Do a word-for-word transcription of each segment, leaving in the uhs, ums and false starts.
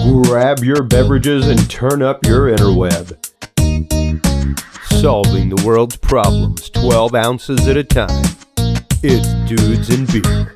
Grab your beverages and turn up your interweb. Solving the world's problems twelve ounces at a time. It's Dudes and Beer.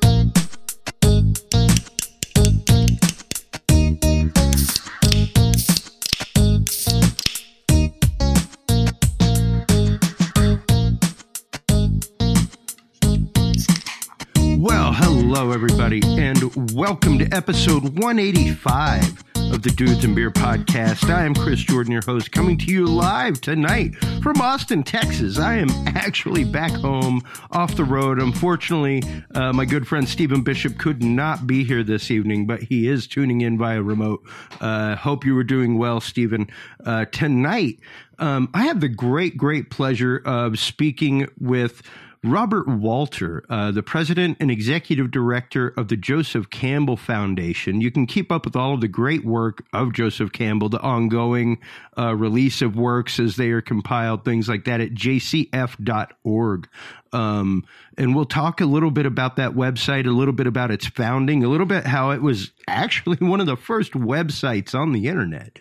Well, hello everybody, and welcome to episode one eighty-five of the Dudes and Beer podcast. I am Chris Jordan, your host, coming to you live tonight from Austin, Texas. I am actually back home off the road. Unfortunately, uh, my good friend Stephen Bishop could not be here this evening, but he is tuning in via remote. Uh, hope you were doing well, Stephen. Uh, tonight, um, I have the great, great pleasure of speaking with Robert Walter, uh, the president and executive director of the Joseph Campbell Foundation. You can keep up with all of the great work of Joseph Campbell, the ongoing uh, release of works as they are compiled, things like that at j c f dot org. Um, and we'll talk a little bit about that website, a little bit about its founding, a little bit how it was actually one of the first websites on the internet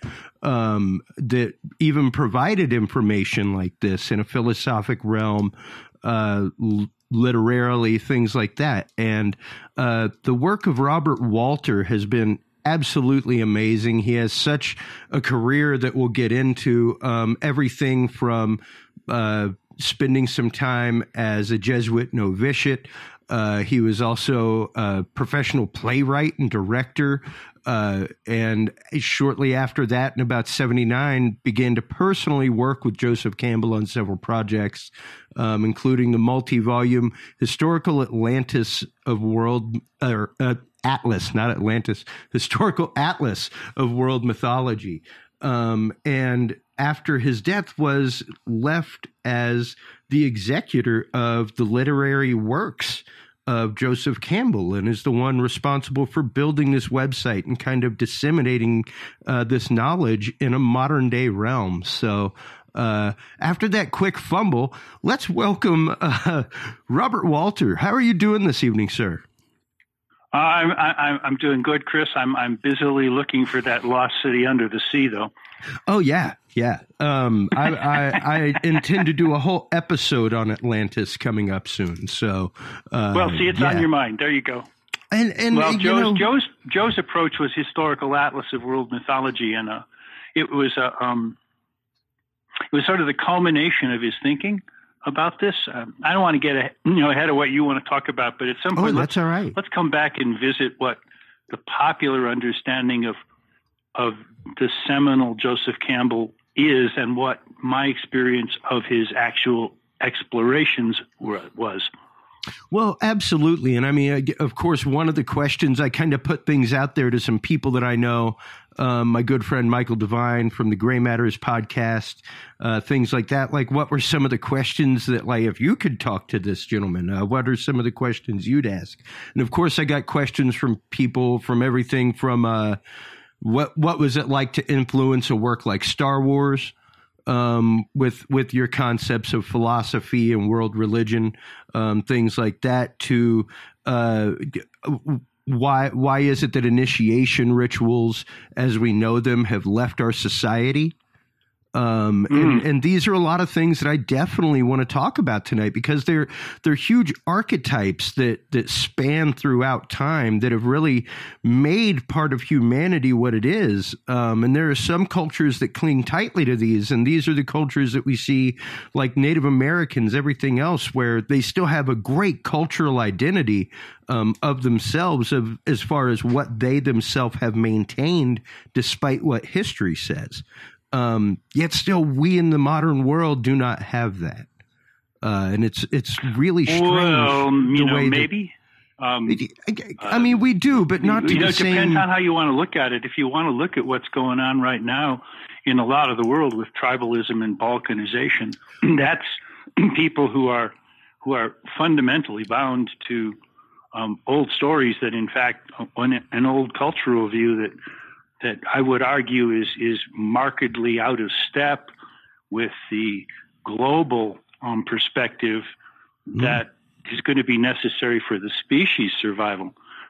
um, that even provided information like this in a philosophic realm, uh, literarily, things like that. And uh, the work of Robert Walter has been absolutely amazing. He has such a career that we'll get into, um, everything from uh, spending some time as a Jesuit novitiate. Uh, he was also a professional playwright and director. Uh, and shortly after that, in about seventy-nine, began to personally work with Joseph Campbell on several projects, um, including the multi-volume Historical Atlantis of World, or uh, Atlas, not Atlantis, Historical Atlas of World Mythology. Um, and after his death, was left as the executor of the literary works of Joseph Campbell, and is the one responsible for building this website and kind of disseminating uh, this knowledge in a modern day realm. So uh, after that quick fumble, let's welcome uh, Robert Walter. How are you doing this evening, sir? Uh, I'm I'm I'm doing good, Chris. I'm I'm busily looking for that lost city under the sea, though. Oh yeah, yeah. Um, I, I I intend to do a whole episode on Atlantis coming up soon. So, uh, well, see, it's yeah. on your mind. There you go. And and well, you Joe's know, Joe's Joe's approach was Historical Atlas of World Mythology, and uh, it was a uh, um, it was sort of the culmination of his thinking about this. Um, I don't want to get a, you know ahead of what you want to talk about, but at some point, oh, let's, that's all right. let's come back and visit what the popular understanding of of the seminal Joseph Campbell is, and what my experience of his actual explorations were, was. Well, absolutely. And I mean, of course, one of the questions, I kind of put things out there to some people that I know, um, my good friend Michael Devine from the Gray Matters podcast, uh, things like that. Like, what were some of the questions that, like, if you could talk to this gentleman, uh, what are some of the questions you'd ask? And of course, I got questions from people from everything from, uh, what, what was it like to influence a work like Star Wars? Um, with with your concepts of philosophy and world religion, um, things like that, to uh, why why is it that initiation rituals, as we know them, have left our society? Um, mm. and, and these are a lot of things that I definitely want to talk about tonight, because they're they're huge archetypes that that span throughout time, that have really made part of humanity what it is. Um, and there are some cultures that cling tightly to these, and these are the cultures that we see, like Native Americans, everything else, where they still have a great cultural identity um, of themselves, of as far as what they themselves have maintained, despite what history says. Um, yet still, we in the modern world do not have that, uh, and it's it's really strange. Well, you the know, way maybe. That, um, I, I mean, we do, but not to you know, the it same. depends on how you want to look at it. If you want to look at what's going on right now in a lot of the world with tribalism and balkanization, that's people who are who are fundamentally bound to um, old stories that, in fact, an, an old cultural view that. that I would argue is is markedly out of step with the global um, perspective mm. that is going to be necessary for the species survival.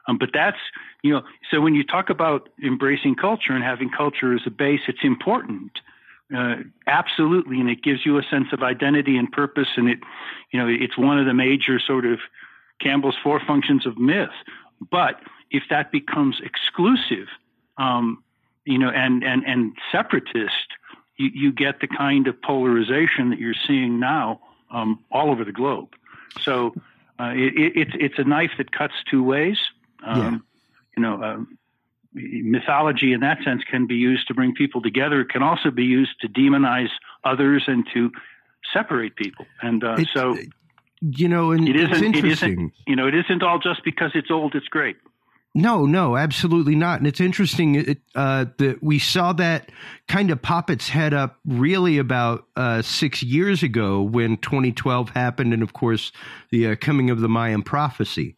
Um, but that's, you know, so when you talk about embracing culture and having culture as a base, it's important. Uh, absolutely. And it gives you a sense of identity and purpose. And it, you know, it's one of the major sort of Campbell's four functions of myth. But if that becomes exclusive, um, you know, and, and, and separatist, you, you get the kind of polarization that you're seeing now um, all over the globe. So uh, it, it, it's, it's a knife that cuts two ways. Um, yeah. You know, um, mythology in that sense can be used to bring people together. It can also be used to demonize others and to separate people. And uh, so, you know, and it isn't, it's interesting. It isn't, you know, it isn't all just because it's old, it's great. No, no, absolutely not. And it's interesting it, uh, that we saw that kind of pop its head up really about uh, six years ago when twenty twelve happened. And of course, the uh, coming of the Mayan prophecy.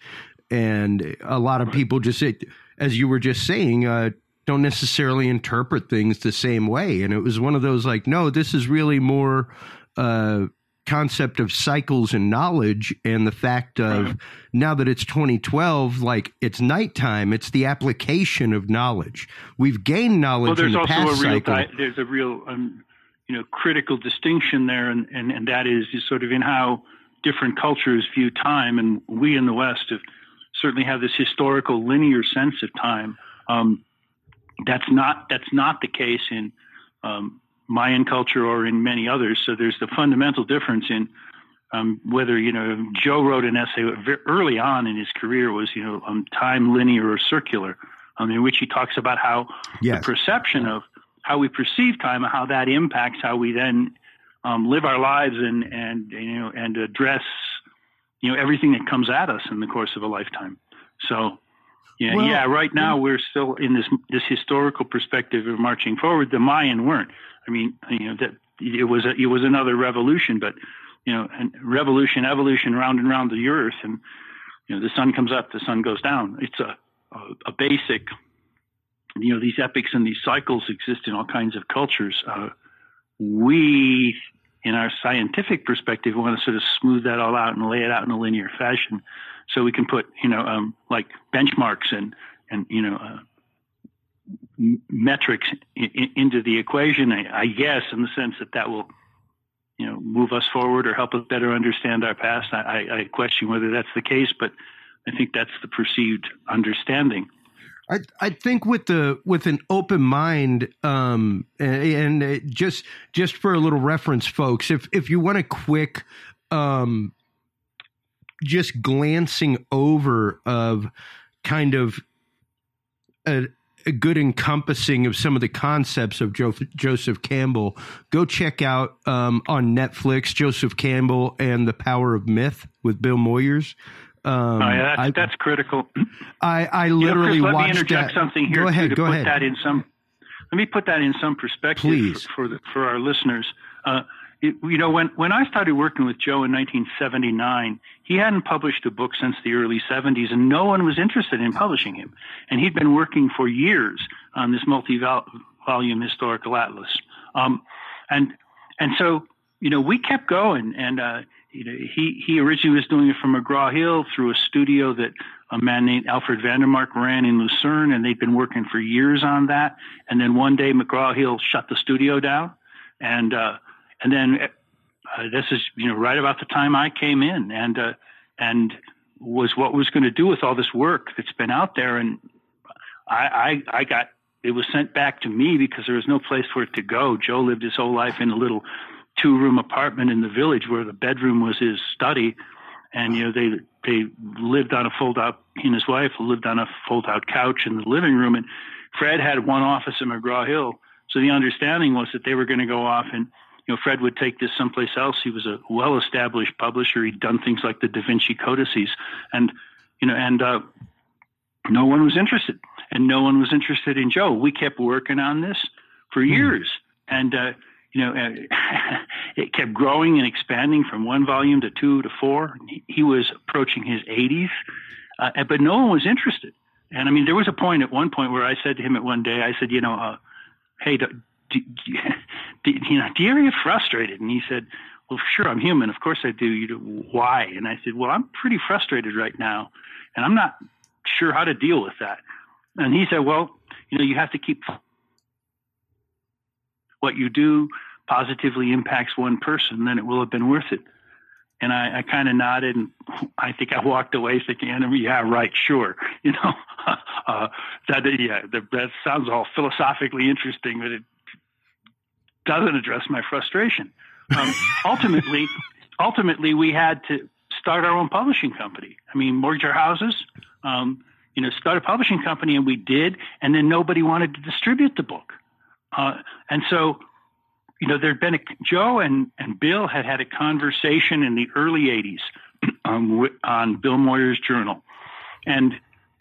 And a lot of people just, as you were just saying, uh, don't necessarily interpret things the same way. And it was one of those like, no, this is really more uh, concept of cycles and knowledge. And the fact of right. now that it's twenty twelve, like it's nighttime, it's the application of knowledge. We've gained knowledge well, in the also past a real cycle. Di- there's a real, um, you know, critical distinction there. And, and, and that is, is sort of in how different cultures view time. And we in the West have certainly have this historical linear sense of time. Um, that's not that's not the case in um, Mayan culture or in many others. So there's the fundamental difference in um, whether, you know, Joe wrote an essay very early on in his career was, you know, um, time linear or circular, um, in which he talks about how yes. the perception of how we perceive time and how that impacts how we then um, live our lives and, and, you know, and address you know, everything that comes at us in the course of a lifetime. So, yeah, well, yeah, right now we're still in this this historical perspective of marching forward. The Mayan weren't. I mean, you know, that it was a, it was another revolution, but you know, and revolution, evolution, round and round the earth, and you know, the sun comes up, the sun goes down. It's a a, a basic. You know, these epics and these cycles exist in all kinds of cultures. Uh, we. In our scientific perspective, we want to sort of smooth that all out and lay it out in a linear fashion, so we can put, you know, um, like benchmarks and and you know uh, m- metrics in, in, into the equation. I, I guess, in the sense that that will, you know, move us forward or help us better understand our past. I, I, I question whether that's the case, but I think that's the perceived understanding. I, I think with the with an open mind, um, and, and just just for a little reference, folks, if if you want a quick, um, just glancing over of kind of a, a good encompassing of some of the concepts of jo- Joseph Campbell, go check out um, on Netflix Joseph Campbell and the Power of Myth with Bill Moyers. Um, oh, yeah, that's, I, that's critical. I, I literally you know, Chris, let watched me interject that. something here go ahead, to go put ahead. that in some. Let me put that in some perspective Please. for for, the, for our listeners. Uh, it, you know, when when I started working with Joe in nineteen seventy-nine, he hadn't published a book since the early seventies, and no one was interested in publishing him. And he'd been working for years on this multi-volume historical atlas. Um, and and so, you know, we kept going, and uh, you know, he, he originally was doing it from McGraw-Hill through a studio that a man named Alfred Vandermark ran in Lucerne, and they'd been working for years on that. And then one day McGraw-Hill shut the studio down. And uh, and then uh, this is, you know, right about the time I came in, and uh, and was what was going to do with all this work that's been out there. And I, I, I got, it was sent back to me because there was no place for it to go. Joe lived his whole life in a little two-room apartment in the village where the bedroom was his study. And, you know, they they lived on a fold-out, he and his wife lived on a fold-out couch in the living room. And Fred had one office in McGraw-Hill. So the understanding was that they were going to go off and, you know, Fred would take this someplace else. He was a well-established publisher. He'd done things like the Da Vinci Codices. And, you know, and uh, no one was interested. And no one was interested in Joe. We kept working on this for years. Mm. And, uh, you know, it kept growing and expanding from one volume to two to four. He was approaching his eighties, uh, but no one was interested. And I mean, there was a point at one point where I said to him at one day, I said, you know, uh, hey, do, do, do, you know, do you ever get frustrated? And he said, well, sure, I'm human. Of course I do. You do. Why? And I said, well, I'm pretty frustrated right now, and I'm not sure how to deal with that. And he said, well, you know, you have to keep what you do positively impacts one person, then it will have been worth it. And I, I kind of nodded, and I think I walked away thinking, yeah, right, sure. You know, uh, that, yeah, that, that sounds all philosophically interesting, but it doesn't address my frustration. Um, ultimately, ultimately, we had to start our own publishing company. I mean, mortgage our houses, um, you know, start a publishing company, and we did, and then nobody wanted to distribute the book. Uh, and so, you know, there'd been a, Joe and, and Bill had had a conversation in the early eighties um, on Bill Moyer's journal. And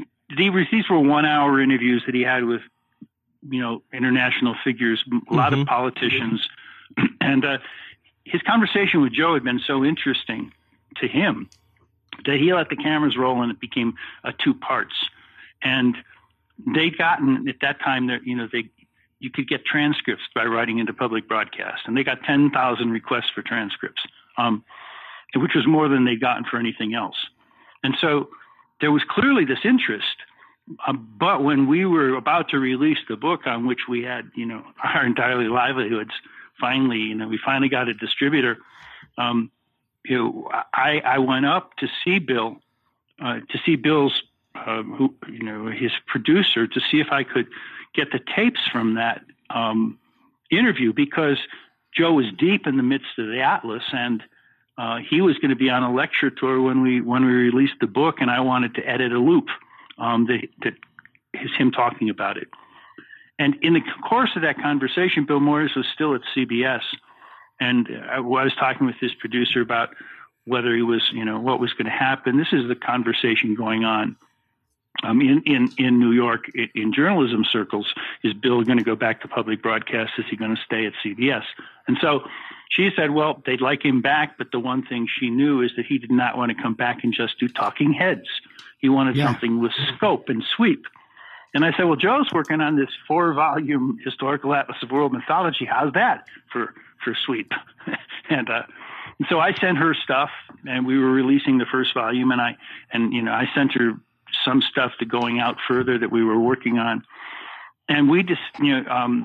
these were one hour interviews that he had with, you know, international figures, a lot mm-hmm. of politicians. And uh, his conversation with Joe had been so interesting to him that he let the cameras roll, and it became uh, two parts. And they'd gotten at that time that, you know, they, you could get transcripts by writing into public broadcast. And they got ten thousand requests for transcripts, um, which was more than they'd gotten for anything else. And so there was clearly this interest. Um, but when we were about to release the book on which we had, you know, our entire livelihoods, finally, you know, we finally got a distributor. Um, you know, I, I went up to see Bill, uh, to see Bill's, uh, who, you know, his producer, to see if I could get the tapes from that um, interview, because Joe was deep in the midst of the Atlas, and uh, he was going to be on a lecture tour when we when we released the book, and I wanted to edit a loop um, that, that is him talking about it. And in the course of that conversation, Bill Moyers was still at C B S, and I was talking with his producer about whether he was, you know, what was going to happen. This is the conversation going on. Um, in, in, in New York, in, in journalism circles. Is Bill going to go back to public broadcast? Is he going to stay at C B S? And so she said, well, they'd like him back, but the one thing she knew is that he did not want to come back and just do talking heads. He wanted yeah. something with scope and sweep. And I said, well, Joe's working on this four-volume historical atlas of world mythology. How's that for, for sweep? and, uh, and so I sent her stuff, and we were releasing the first volume, and I, and, you know, I sent her some stuff to going out further that we were working on. And we just, you know, um,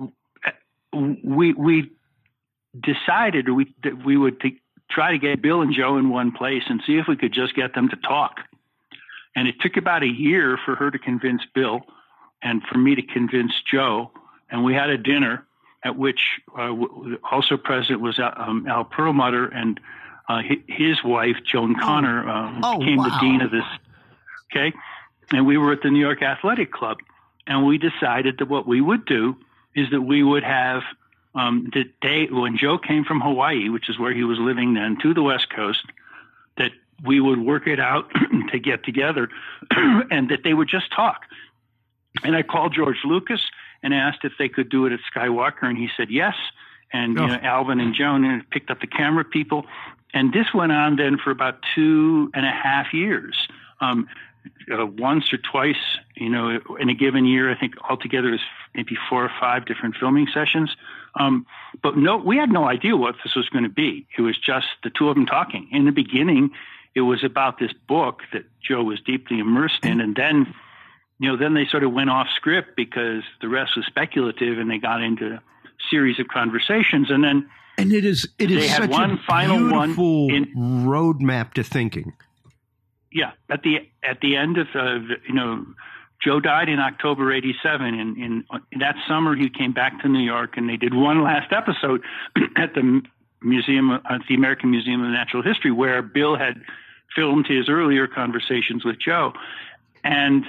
we, we decided we, that we would t- try to get Bill and Joe in one place and see if we could just get them to talk. And it took about a year for her to convince Bill and for me to convince Joe. And we had a dinner at which uh, w- also present was um, Al Perlmutter and uh, his wife, Joan Connor, uh, oh, became wow. the dean of this. Okay. And we were at the New York Athletic Club, and we decided that what we would do is that we would have um, the day when Joe came from Hawaii, which is where he was living then, to the West Coast, that we would work it out to get together and that they would just talk. And I called George Lucas and asked if they could do it at Skywalker, and he said yes. And oh. you know, Alvin and Joan picked up the camera people. And this went on then for about two and a half years. Um, Uh, once or twice, you know, in a given year, I think altogether is maybe four or five different filming sessions. Um, but no, we had no idea what this was going to be. It was just the two of them talking. In the beginning, it was about this book that Joe was deeply immersed in. And then, you know, then they sort of went off script because the rest was speculative, and they got into a series of conversations. And then and it is, it is such one a final beautiful one in, roadmap to thinking. Yeah, at the at the end of uh, you know, Joe died in October eighty-seven, and in, in that summer he came back to New York, and they did one last episode at the museum, at the American Museum of Natural History, where Bill had filmed his earlier conversations with Joe, and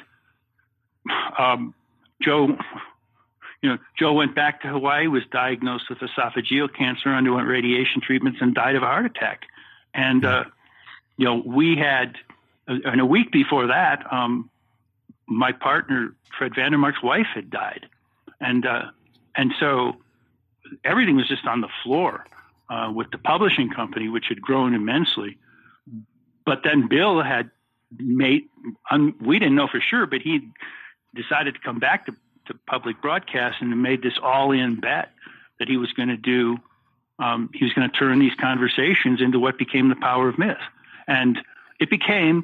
um, Joe, you know, Joe went back to Hawaii, was diagnosed with esophageal cancer, underwent radiation treatments, and died of a heart attack, and uh, you know, we had. And a week before that, um, my partner, Fred Vandermark's wife, had died. And uh, and so everything was just on the floor uh, with the publishing company, which had grown immensely. But then Bill had made, um, we didn't know for sure, but he decided to come back to, to public broadcast and made this all-in bet that he was going to do, um, he was going to turn these conversations into what became The Power of Myth. And it became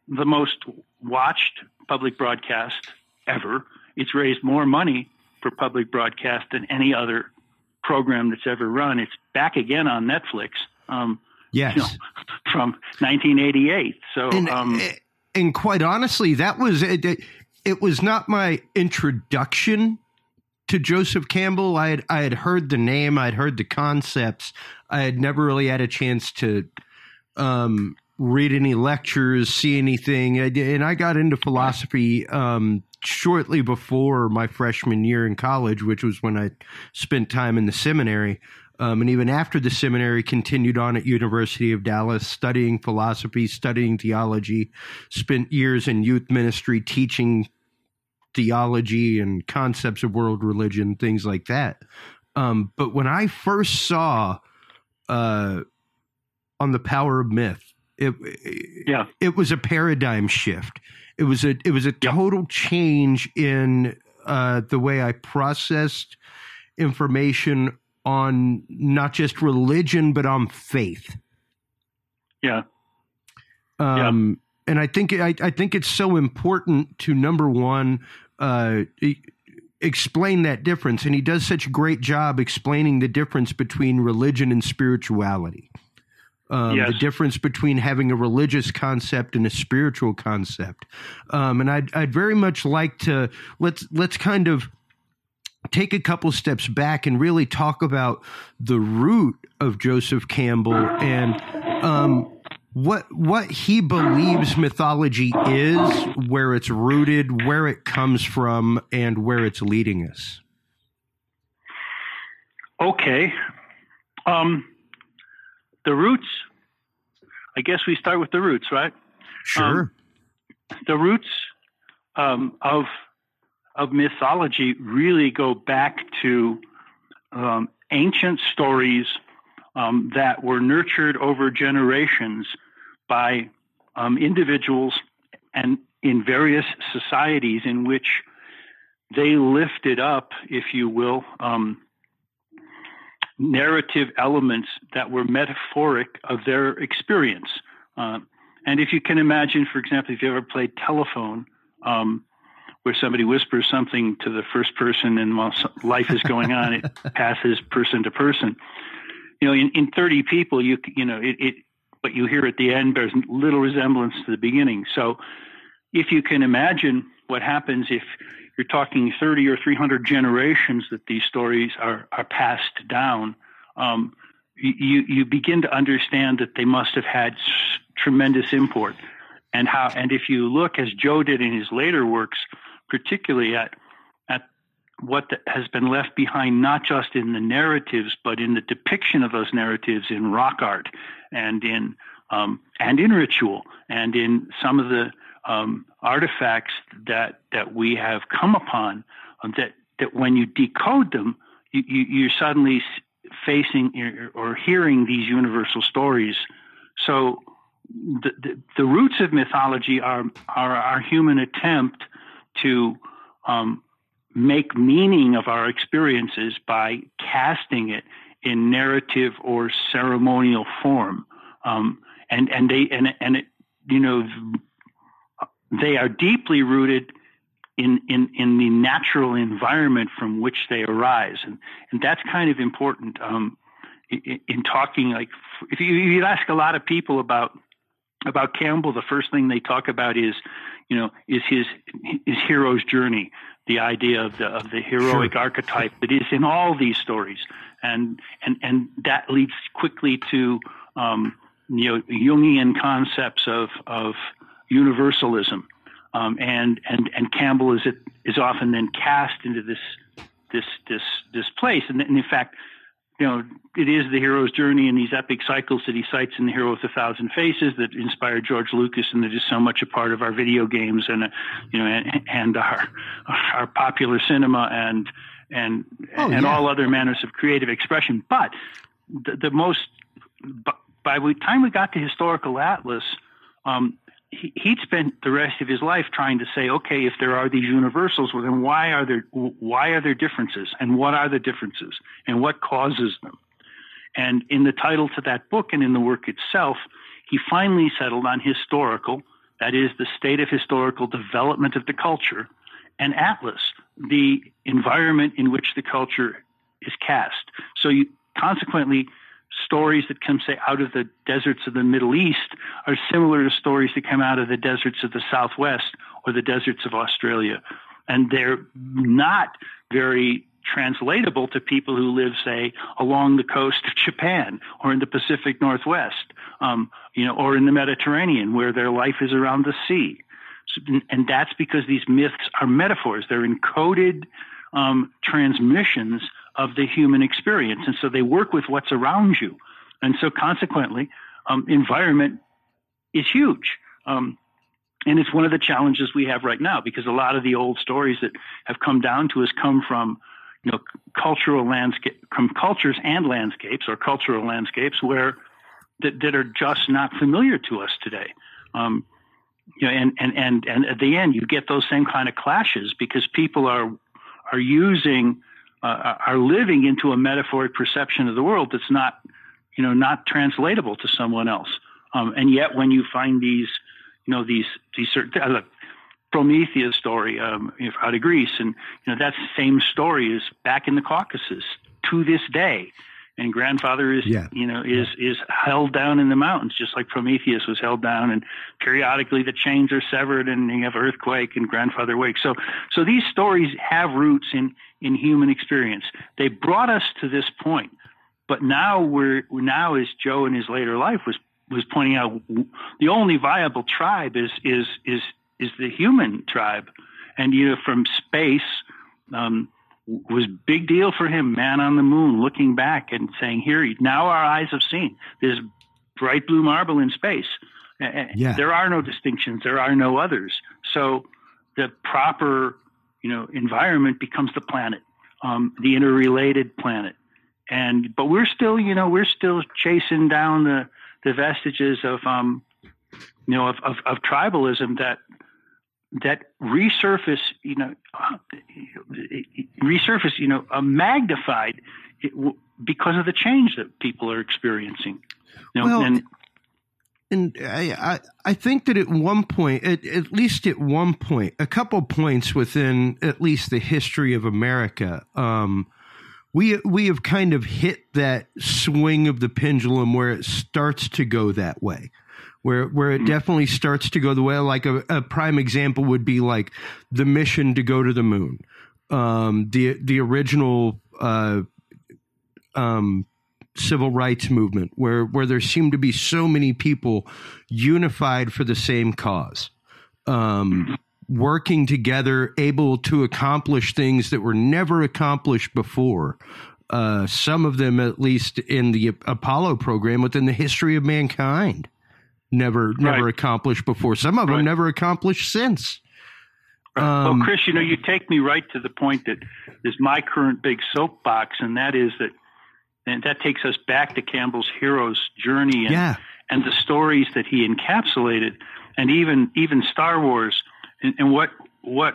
the most watched public broadcast ever. It's raised more money for public broadcast than any other program that's ever run. It's back again on Netflix. Um, yes, you know, from nineteen eighty-eight. So, and, um, and quite honestly, that was it, it was not my introduction to Joseph Campbell. I had I had heard the name, I had heard the concepts. I had never really had a chance to um, read any lectures, see anything, and I got into philosophy um, shortly before my freshman year in college, which was when I spent time in the seminary. Um, and even after the seminary, continued on at University of Dallas, studying philosophy, studying theology, spent years in youth ministry teaching theology and concepts of world religion, things like that. Um, but when I first saw uh, On the Power of Myth, it, yeah. it was a paradigm shift. It was a it was a total change in uh, the way I processed information on not just religion, but on faith. Yeah. Um, yeah. And I think I, I think it's so important to, number one, uh, explain that difference. And he does such a great job explaining the difference between religion and spirituality. Um, yes. The difference between having a religious concept and a spiritual concept. Um, and I'd, I'd very much like to let's let's kind of take a couple steps back and really talk about the root of Joseph Campbell and um, what what he believes mythology is, where it's rooted, where it comes from, and where it's leading us. Okay. Um, the roots, I guess we start with the roots, right? Sure. Um, the roots um, of of mythology really go back to um, ancient stories um, that were nurtured over generations by um, individuals and in various societies in which they lifted up, if you will, um, narrative elements that were metaphoric of their experience. Uh, and if you can imagine, for example, if you ever played telephone, um, where somebody whispers something to the first person and while life is going on, it passes person to person. You know, in, in thirty people, you you know, it, it what you hear at the end bears little resemblance to the beginning. So if you can imagine what happens if you're talking thirty or three hundred generations that these stories are, are passed down, um, you, you begin to understand that they must have had s- tremendous import. And how, and if you look, as Joe did in his later works, particularly at at what the, has been left behind, not just in the narratives, but in the depiction of those narratives in rock art and in um, and in ritual and in some of the um, artifacts that that we have come upon, um, that that when you decode them, you, you, you're suddenly facing or hearing these universal stories. So the, the, the roots of mythology are, are our human attempt to um, make meaning of our experiences by casting it in narrative or ceremonial form. Um, and, and they, and, and it, you know, they are deeply rooted in, in, in the natural environment from which they arise. And, and that's kind of important um, in, in talking. Like if you, you ask a lot of people about, about Campbell, the first thing they talk about is, you know, is his, his hero's journey, the idea of the, of the heroic sure. archetype that is in all these stories. And, and, and that leads quickly to, um, you know, Jungian concepts of, of universalism. Um, and, and, and Campbell is, it, is often then cast into this, this, this, this place. And, and in fact, you know, it is the hero's journey and these epic cycles that he cites in The Hero with a Thousand Faces that inspired George Lucas, and that is so much a part of our video games and, uh, you know, and, and our our popular cinema and and oh, and yeah. all other manners of creative expression. But the, the most, by the time we got to Historical Atlas, um, he, he'd spent the rest of his life trying to say, okay, if there are these universals, well, then why are there why are there differences, and what are the differences, and what causes them? And in the title to that book and in the work itself, he finally settled on historical, that is the state of historical development of the culture, and atlas, the environment in which the culture is cast. So you, consequently, stories that come, say, out of the deserts of the Middle East are similar to stories that come out of the deserts of the Southwest or the deserts of Australia. And they're not very translatable to people who live, say, along the coast of Japan or in the Pacific Northwest, um, you know, or in the Mediterranean, where their life is around the sea. So, and that's because these myths are metaphors. They're encoded um, transmissions of the human experience. And so they work with what's around you. And so consequently, um, environment is huge. Um, and it's one of the challenges we have right now, because a lot of the old stories that have come down to us come from, you know, cultural landscape, from cultures and landscapes, or cultural landscapes where that, that are just not familiar to us today. Um, you know, and, and, and, and at the end, you get those same kind of clashes because people are, are using, uh, are living into a metaphoric perception of the world that's not, you know, not translatable to someone else. Um, and yet when you find these, you know, these, these certain, uh, Prometheus story um, you know, out of Greece, and you know that same story is back in the Caucasus to this day. And grandfather is, yeah. you know, is is held down in the mountains, just like Prometheus was held down. And periodically the chains are severed, and you have earthquake, and grandfather wakes. So, so these stories have roots in in human experience. They brought us to this point, but now we're now, as Joe in his later life was was pointing out, the only viable tribe is is is is the human tribe. And, you know, from space um, was big deal for him, man on the moon, looking back and saying, here, now our eyes have seen this bright blue marble in space. Yeah. There are no distinctions. There are no others. So the proper, you know, environment becomes the planet, um, the interrelated planet. And, but we're still, you know, we're still chasing down the, the vestiges of, um, you know, of, of, of tribalism that, that resurface, you know, uh, resurface, you know, uh, magnified it w- because of the change that people are experiencing. You know, well, and, and I, I, I think that at one point, at, at least at one point, a couple points within at least the history of America, um, we we have kind of hit that swing of the pendulum where it starts to go that way. Where where it definitely starts to go the way, like a, a prime example would be like the mission to go to the moon, um, the the original uh, um, civil rights movement, where where there seemed to be so many people unified for the same cause, um, working together, able to accomplish things that were never accomplished before. Uh, some of them, at least in the Apollo program, within the history of mankind. Never, never right. accomplished before. Some of them right. never accomplished since. Right. Um, well, Chris, you know, you take me right to the point that is my current big soapbox, and that is that, and that takes us back to Campbell's hero's journey and, yeah. and the stories that he encapsulated, and even even Star Wars, and, and what what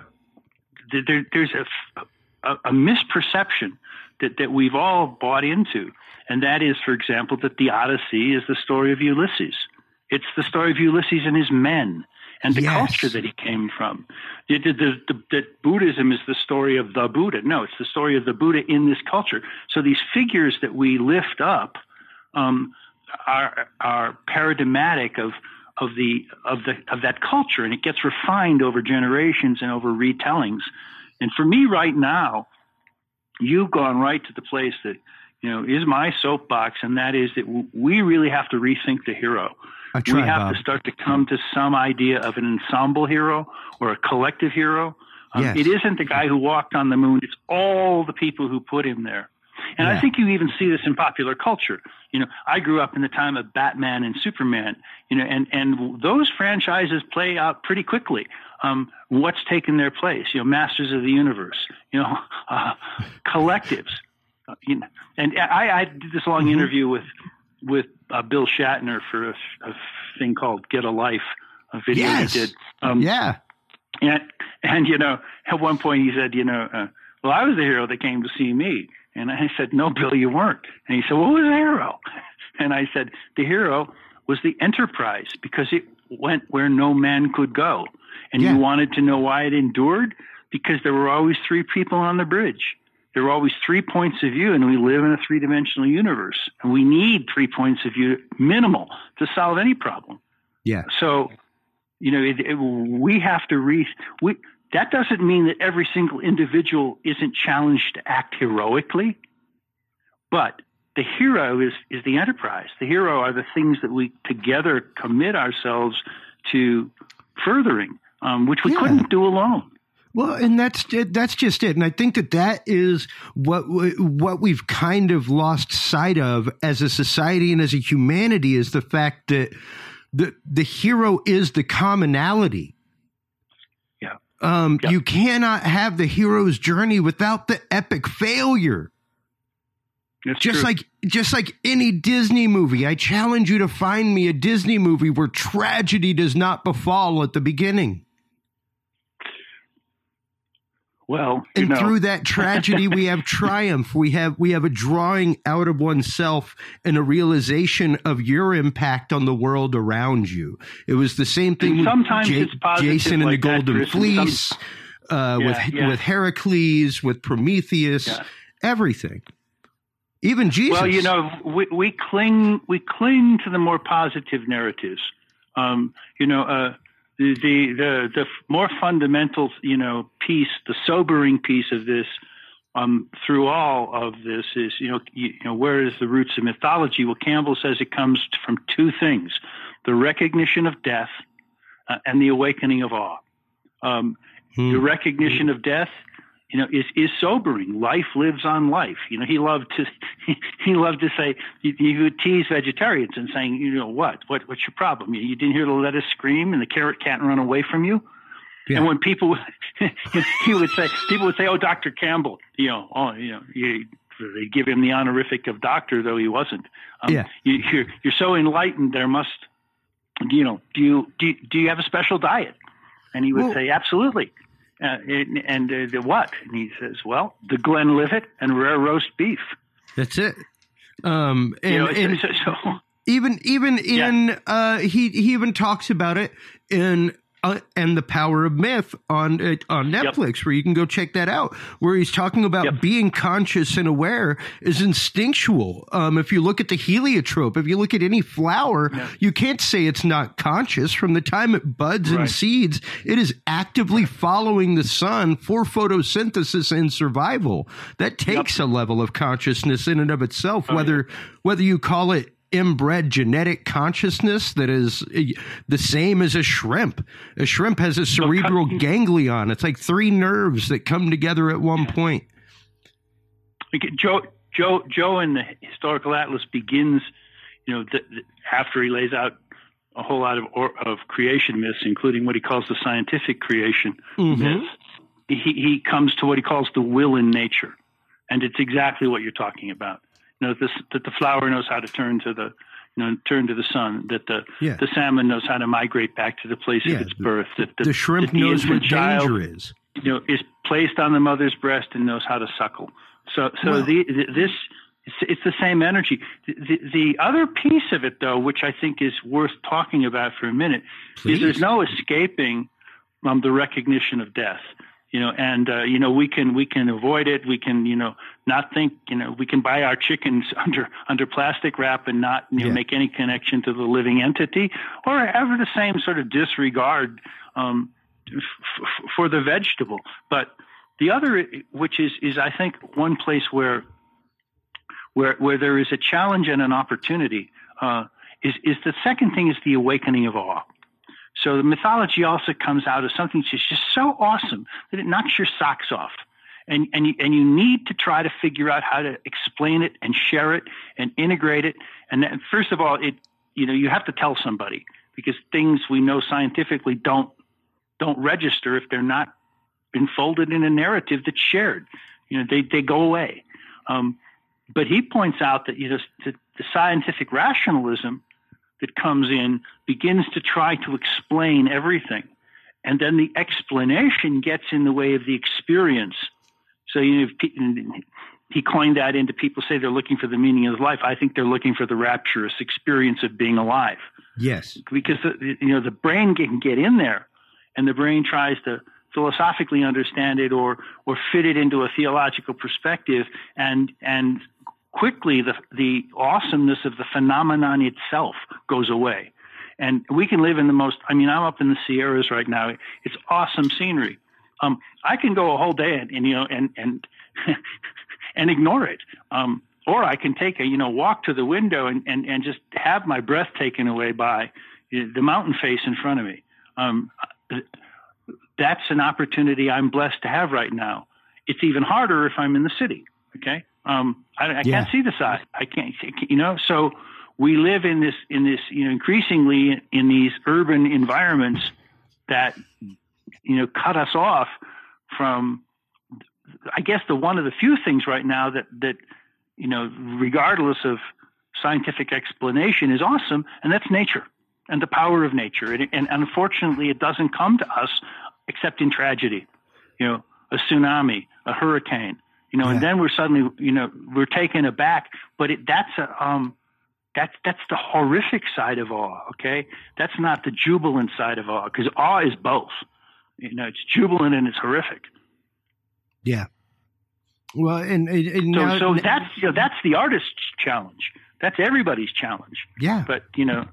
there, there's a, a, a misperception that that we've all bought into, and that is, for example, that the Odyssey is the story of Ulysses. It's the story of Ulysses and his men and the yes. culture that he came from. That the, the, the Buddhism is the story of the Buddha. No, it's the story of the Buddha in this culture. So these figures that we lift up um, are are paradigmatic of of the of the of that culture, and it gets refined over generations and over retellings. And for me, right now, you've gone right to the place that, you know, is my soapbox, and that is that w- we really have to rethink the hero. Try, we have Bob. to start to come to some idea of an ensemble hero or a collective hero. Um, yes. It isn't the guy who walked on the moon. It's all the people who put him there. And yeah. I think you even see this in popular culture. You know, I grew up in the time of Batman and Superman, you know, and, and those franchises play out pretty quickly. Um, what's taken their place? You know, Masters of the Universe, you know, uh, collectives. Uh, you know, and I, I did this long mm-hmm. interview with, with uh, Bill Shatner for a, a thing called Get a Life, a video yes. he did. Um, yeah. And, and, you know, at one point he said, you know, uh, well, I was the hero that came to see me. And I said, no, Bill, you weren't. And he said, what was the hero? And I said, the hero was the Enterprise, because it went where no man could go. And Yeah. you wanted to know why it endured? Because there were always three people on the bridge. There were always three points of view, and we live in a three-dimensional universe. And we need three points of view, minimal, to solve any problem. Yeah. So, you know, it, it, we have to re. We, that doesn't mean that every single individual isn't challenged to act heroically, but the hero is, is the enterprise. The hero are the things that we together commit ourselves to furthering, um, which we Yeah. couldn't do alone. Well, and that's that's just it. And I think that that is what what we've kind of lost sight of as a society and as a humanity, is the fact that the the hero is the commonality. Yeah. Um, Yep. You cannot have the hero's journey without the epic failure. That's Just true. like just like any Disney movie, I challenge you to find me a Disney movie where tragedy does not befall at the beginning. Well, you And know, through that tragedy, we have triumph. We have we have a drawing out of oneself and a realization of your impact on the world around you. It was the same thing And with sometimes Ja- it's positive Jason and like the that, Golden Chris, and some- Fleece, uh, Yeah, with yeah. with Heracles, with Prometheus, Yeah. everything. Even Jesus. Well, you know, we, we cling we cling to the more positive narratives. Um, you know, uh, the, the the the more fundamental, you know, piece, the sobering piece of this, um, through all of this is, you know, you, you know, where is the roots of mythology? Well, Campbell says it comes from two things: the recognition of death uh, and the awakening of awe. Um, Hmm. The recognition of death, you know, is, is sobering. Life lives on life. You know, he loved to he loved to say, he, he would tease vegetarians and saying, you know, what, what, what's your problem? You, you didn't hear the lettuce scream and the carrot can't run away from you. Yeah. And when people, he would say, people would say, oh, Doctor Campbell, you know, oh, you know, you, they give him the honorific of doctor, though he wasn't. Um, Yeah. you, you're you're so enlightened. There must, you know, do you do you, do you have a special diet? And he would Well- say, absolutely. Uh, and and uh, the what? And he says, well, the Glenlivet and rare roast beef. That's it. Um, and, You know, and so, so even even Yeah. in uh, he he even talks about it in uh, and the Power of Myth on uh, on Netflix, where you can go check that out. Where he's talking about Yep. being conscious and aware is instinctual. Um, if you look at the heliotrope, if you look at any flower, Yeah. you can't say it's not conscious. From the time it buds and Right. seeds, it is actively following the sun for photosynthesis and survival. That takes a level of consciousness in and of itself, Oh, whether whether you call it inbred genetic consciousness that is uh, the same as a shrimp. A shrimp has a cerebral con- ganglion. It's like three nerves that come together at one point. Joe, Joe, Joe in the Historical Atlas begins, you know, the, the, after he lays out a whole lot of or, of creation myths, including what he calls the scientific creation Mhm. myth. He he comes to what he calls the will in nature, and it's exactly what you're talking about. You know, this, that the flower knows how to turn to the, you know, turn to the sun. That the Yeah. the salmon knows how to migrate back to the place Yeah, of its the- birth. That The shrimp that the knows what infant child, danger is. you know, is placed on the mother's breast and knows how to suckle. So, so Well- the, the this it's, it's the same energy. The, the, the other piece of it, though, which I think is worth talking about for a minute, Please. is there's no escaping um, the recognition of death. You know, and uh, you know, we can we can avoid it. We can, you know, not think. You know, we can buy our chickens under under plastic wrap and not, you know, Yeah. make any connection to the living entity, or have the same sort of disregard um, f- f- for the vegetable. But the other, which is is I think one place where where where there is a challenge and an opportunity, uh, is is the second thing is the awakening of awe. So the mythology also comes out as something that's just so awesome that it knocks your socks off. And and you, and you need to try to figure out how to explain it and share it and integrate it. And then, first of all, it you know you have to tell somebody, because things we know scientifically don't don't register if they're not enfolded in a narrative that's shared. You know, they they go away. Um, but he points out that you know the, the scientific rationalism that comes in begins to try to explain everything, and then the explanation gets in the way of the experience. So you know, he coined that into people say they're looking for the meaning of life. I think they're looking for the rapturous experience of being alive. Yes. Because, the, you know, the brain can get in there, and the brain tries to philosophically understand it or or fit it into a theological perspective, and and quickly the the awesomeness of the phenomenon itself goes away. And we can live in the most, I mean, I'm up in the Sierras right now. It's awesome scenery. Um, I can go a whole day and, and you know, and, and, and ignore it. Um, or I can take a, you know, walk to the window and, and, and just have my breath taken away by the mountain face in front of me. Um, that's an opportunity I'm blessed to have right now. It's even harder if I'm in the city. Okay. Um, I, I Yeah. can't see the side. I can't, you know, so we live in this, in this, you know, increasingly in these urban environments that, you know, cut us off from, I guess, the one of the few things right now that, that, you know, regardless of scientific explanation is awesome. And that's nature and the power of nature. And, and unfortunately, it doesn't come to us except in tragedy, you know, a tsunami, a hurricane, you know, Yeah. and then we're suddenly, you know, we're taken aback, but it, that's a, um, That's that's the horrific side of awe, okay? That's not the jubilant side of awe, because awe is both. You know, it's jubilant and it's horrific. Yeah. Well, and, and So, now, so that's you know, that's the artist's challenge. That's everybody's challenge. yeah. But you know,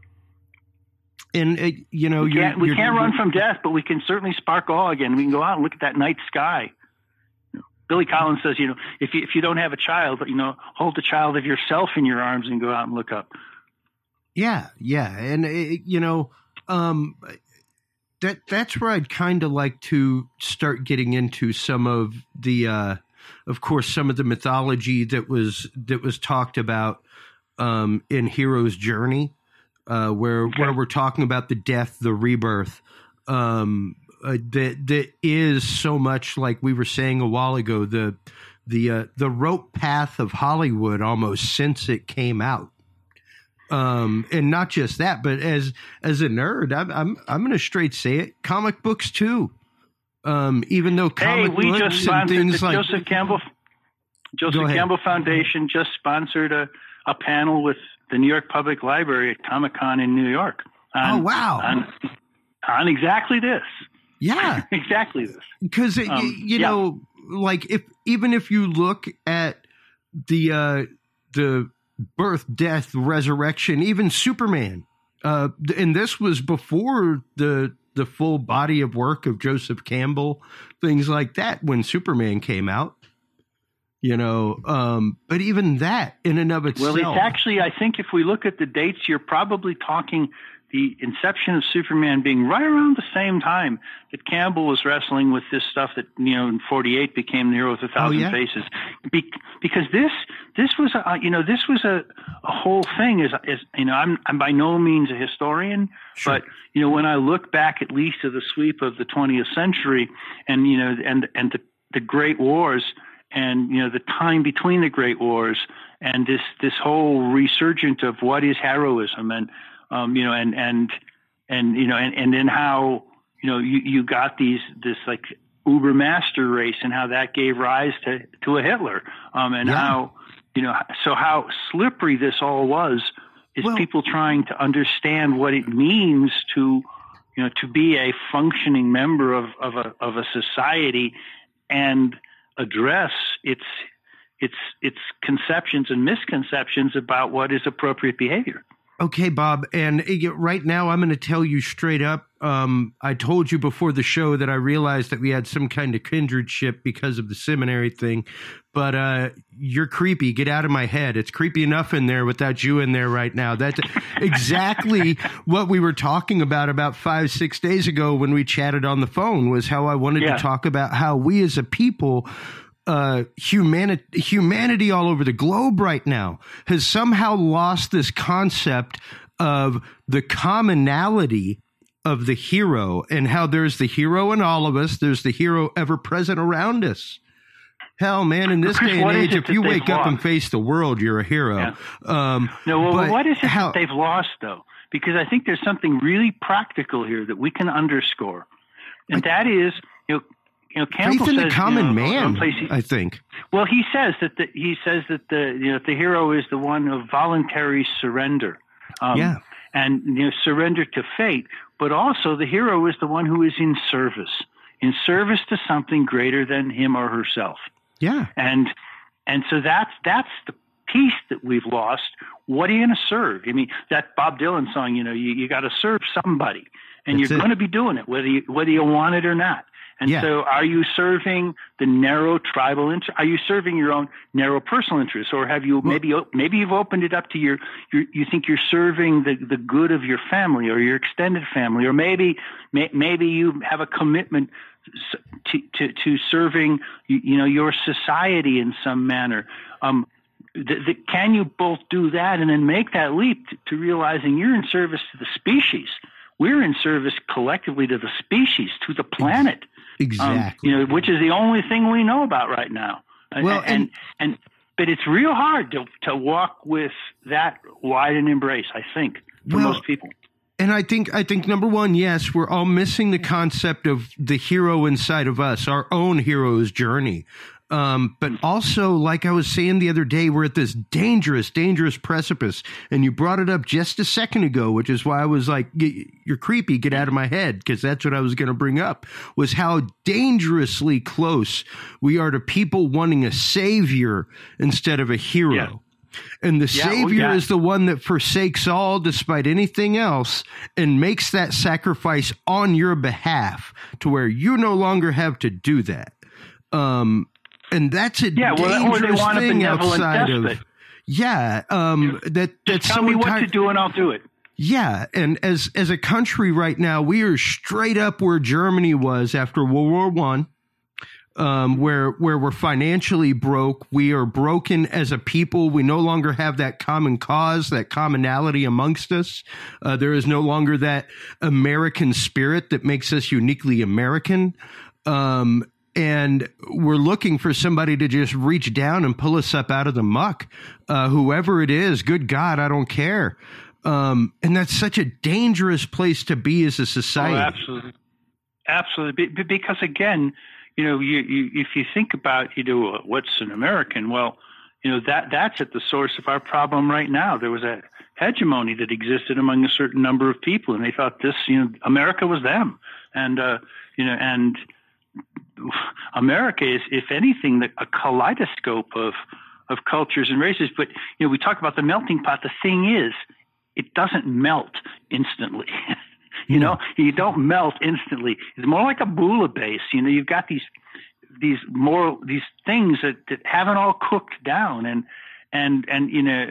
And uh, you know, we you're, can't, we you're, can't run from death, but we can certainly spark awe again. We can go out and look at that night sky. Billy Collins says, you know, if you, if you don't have a child, you know, hold the child of yourself in your arms and go out and look up. Yeah, yeah, and it, you know, um, that that's where I'd kind of like to start getting into some of the, uh, of course, some of the mythology that was that was talked about um, in Hero's Journey, uh, where Okay. where we're talking about the death, the rebirth. Um, Uh, that that is so much like we were saying a while ago, the the uh, the rope path of Hollywood almost since it came out, um, and not just that, but as as a nerd, I'm I'm I'm going to straight say it, comic books too. Um, even though Hey, comic we books just and sponsored things the like Joseph Campbell Joseph Go ahead. Campbell Foundation just sponsored a, a panel with the New York Public Library at Comic-Con in New York. On, Oh, wow. On, on exactly this. yeah, Exactly this. because Um, you yeah. know, like if even if you look at the uh, the birth, death, resurrection, even Superman, uh, and this was before the the full body of work of Joseph Campbell, things like that when Superman came out. You know, um, but even that in and of itself. Well, it's actually, I think if we look at the dates, you're probably talking the inception of Superman being right around the same time that Campbell was wrestling with this stuff that, you know, in forty-eight became The Hero with a Thousand yeah? Faces. Be- because this, this was, a, you know, this was a, a whole thing is, is, you know, I'm, I'm by no means a historian, Sure. but, you know, when I look back at least to the sweep of the twentieth century and, you know, and, and the, the great wars, and, you know, the time between the great wars and this, this whole resurgent of what is heroism and, um, you know, and, and, and, you know, and, and then how, you know, you, you got these, this like uber master race and how that gave rise to, to a Hitler. Um, and Yeah. how, you know, so how slippery this all was is Well- people trying to understand what it means to, you know, to be a functioning member of, of a, of a society and address its its its conceptions and misconceptions about what is appropriate behavior. Okay, Bob, and uh, right now I'm going to tell you straight up. Um, I told you before the show that I realized that we had some kind of kindredship because of the seminary thing, but uh, you're creepy. Get out of my head. It's creepy enough in there without you in there right now. That's exactly what we were talking about about five, six days ago when we chatted on the phone, was how I wanted Yeah. to talk about how we as a people uh, humanity, humanity all over the globe right now has somehow lost this concept of the commonality of the hero and how there's the hero in all of us. There's the hero ever present around us. Hell, man, in this Chris, day and what is age, it if that you they've wake up and lost? face the world, you're a hero. Yeah. Um, No, well, but what is it how- that they've lost, though? Because I think there's something really practical here that we can underscore, and that is, you know, you know, Campbell faith in says, the common you know, man, he, I think. Well, he says that the, he says that the you know the hero is the one of voluntary surrender. Um, yeah. And you know, surrender to fate, but also the hero is the one who is in service, in service to something greater than him or herself. Yeah. And and so that's that's the piece that we've lost. What are you going to serve? I mean, that Bob Dylan song, you know, you, you got to serve somebody, and that's you're going to be doing it, whether you whether you want it or not. And yeah. so are you serving the narrow tribal interest? Are you serving your own narrow personal interests? Or have you well, maybe maybe you've opened it up to your, your you think you're serving the, the good of your family or your extended family, or maybe may, maybe you have a commitment to, to, to serving you, you know your society in some manner. Um, the, the, can you both do that and then make that leap to, to realizing you're in service to the species? We're in service collectively to the species, to the planet. Exactly. Um, you know, which is the only thing we know about right now. Well, and, and, and but it's real hard to to walk with that wide an embrace, I think, for well, most people. And I think I think number one, yes, we're all missing the concept of the hero inside of us, our own hero's journey. Um, but also, like I was saying the other day, we're at this dangerous, dangerous precipice. And you brought it up just a second ago, which is why I was like, you're creepy, get out of my head, because that's what I was going to bring up, was how dangerously close we are to people wanting a savior instead of a hero. Yeah. And the yeah, savior well, yeah. is the one that forsakes all despite anything else and makes that sacrifice on your behalf to where you no longer have to do that. Um, And that's a yeah, well, dangerous or they want thing a outside despot. of yeah. Um, that Just that's tell so me enti- what to do and I'll do it. Yeah, and as as a country right now, we are straight up where Germany was after World War One, um, where where we're financially broke. We are broken as a people. We no longer have that common cause, that commonality amongst us. Uh, there is no longer that American spirit that makes us uniquely American. Um, And we're looking for somebody to just reach down and pull us up out of the muck. Uh, whoever it is, good God, I don't care. Um, and that's such a dangerous place to be as a society. Oh, absolutely. Absolutely. Be- because, again, you know, you, you, if you think about, you know, what's an American? Well, you know, that that's at the source of our problem right now. There was a hegemony that existed among a certain number of people, and they thought this, you know, America was them. And, uh, you know, and America is, if anything, a kaleidoscope of of cultures and races. But you know, we talk about the melting pot. The thing is, it doesn't melt instantly. you know, you don't melt instantly. It's more like a bouillabaisse. You know, you've got these these more these things that, that haven't all cooked down, and and and you know,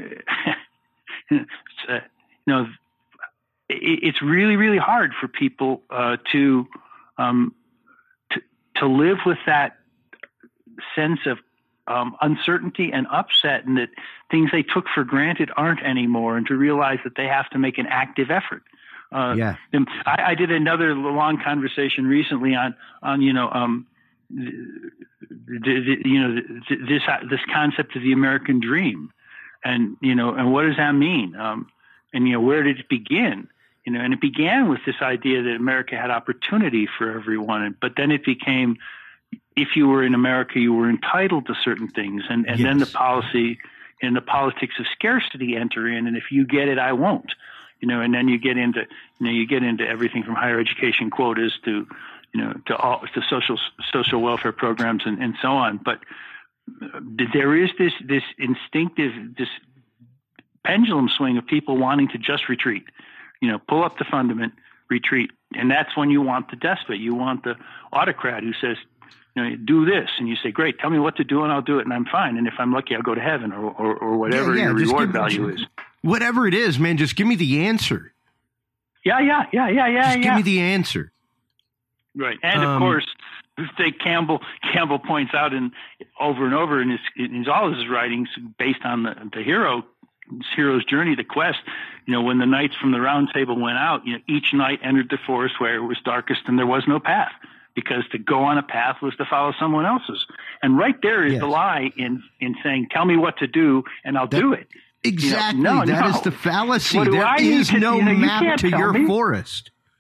it's, uh, you know, it, it's really really hard for people uh, to. Um, to live with that sense of um, uncertainty and upset, and that things they took for granted aren't anymore, and to realize that they have to make an active effort. Uh, yeah. I, I did another long conversation recently on, on, you know, um, the, the, you know, this, this concept of the American dream, and, you know, and what does that mean? Um, and, you know, where did it begin? You know, and it began with this idea that America had opportunity for everyone, but then it became, if you were in America, you were entitled to certain things, and, and yes. then the policy and the politics of scarcity enter in, and if you get it, I won't. You know, and then you get into, you know, you get into everything from higher education quotas to, you know, to all to social social welfare programs and, and so on. But there is this this instinctive this pendulum swing of people wanting to just retreat. You know, pull up the fundament, retreat. And that's when you want the despot. You want the autocrat who says, you know, do this. And you say, great, tell me what to do and I'll do it and I'm fine. And if I'm lucky, I'll go to heaven or, or, or whatever yeah, yeah, your reward value me, is. Whatever it is, man, just give me the answer. Yeah, yeah, yeah, yeah, yeah. Just yeah. give me the answer. Right. And, um, of course, they, Campbell Campbell points out in, over and over in, his, in all his writings based on the, the hero hero's journey, the quest, you know, when the knights from the round table went out, you know, each knight entered the forest where it was darkest and there was no path, because to go on a path was to follow someone else's. And right there is yes. the lie in, in saying, tell me what to do and I'll that, do it. Exactly. You know, no, that no. is the fallacy. There I is no you know, map you to your me. forest.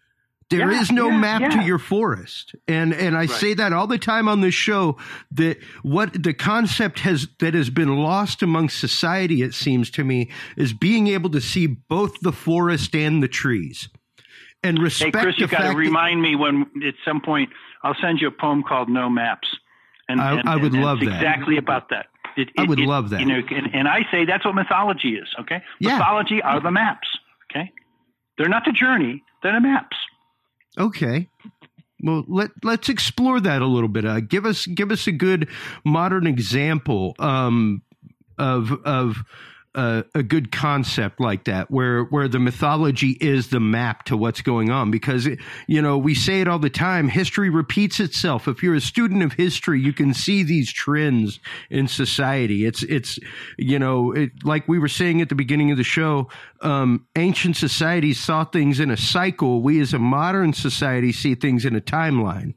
There yeah, is no yeah, map yeah. to your forest. And and I right. say that all the time on this show, that what the concept has that has been lost among society, it seems to me, is being able to see both the forest and the trees. And respect hey, Chris, you the got to fact remind me when at some point I'll send you a poem called No Maps. And I, and, I would and, love and that. Exactly about that. It, it, I would it, love that. You know, and, and I say that's what mythology is, okay? Yeah. Mythology are the maps, okay? They're not the journey, they're the maps. Okay. Well, let, let's explore that a little bit. Uh, give us give us a good modern example um, of of uh, a good concept like that, where where the mythology is the map to what's going on. Because, you know, we say it all the time, history repeats itself. If you're a student of history, you can see these trends in society. It's, it's you know, it, like we were saying at the beginning of the show, um, ancient societies saw things in a cycle. We as a modern society see things in a timeline.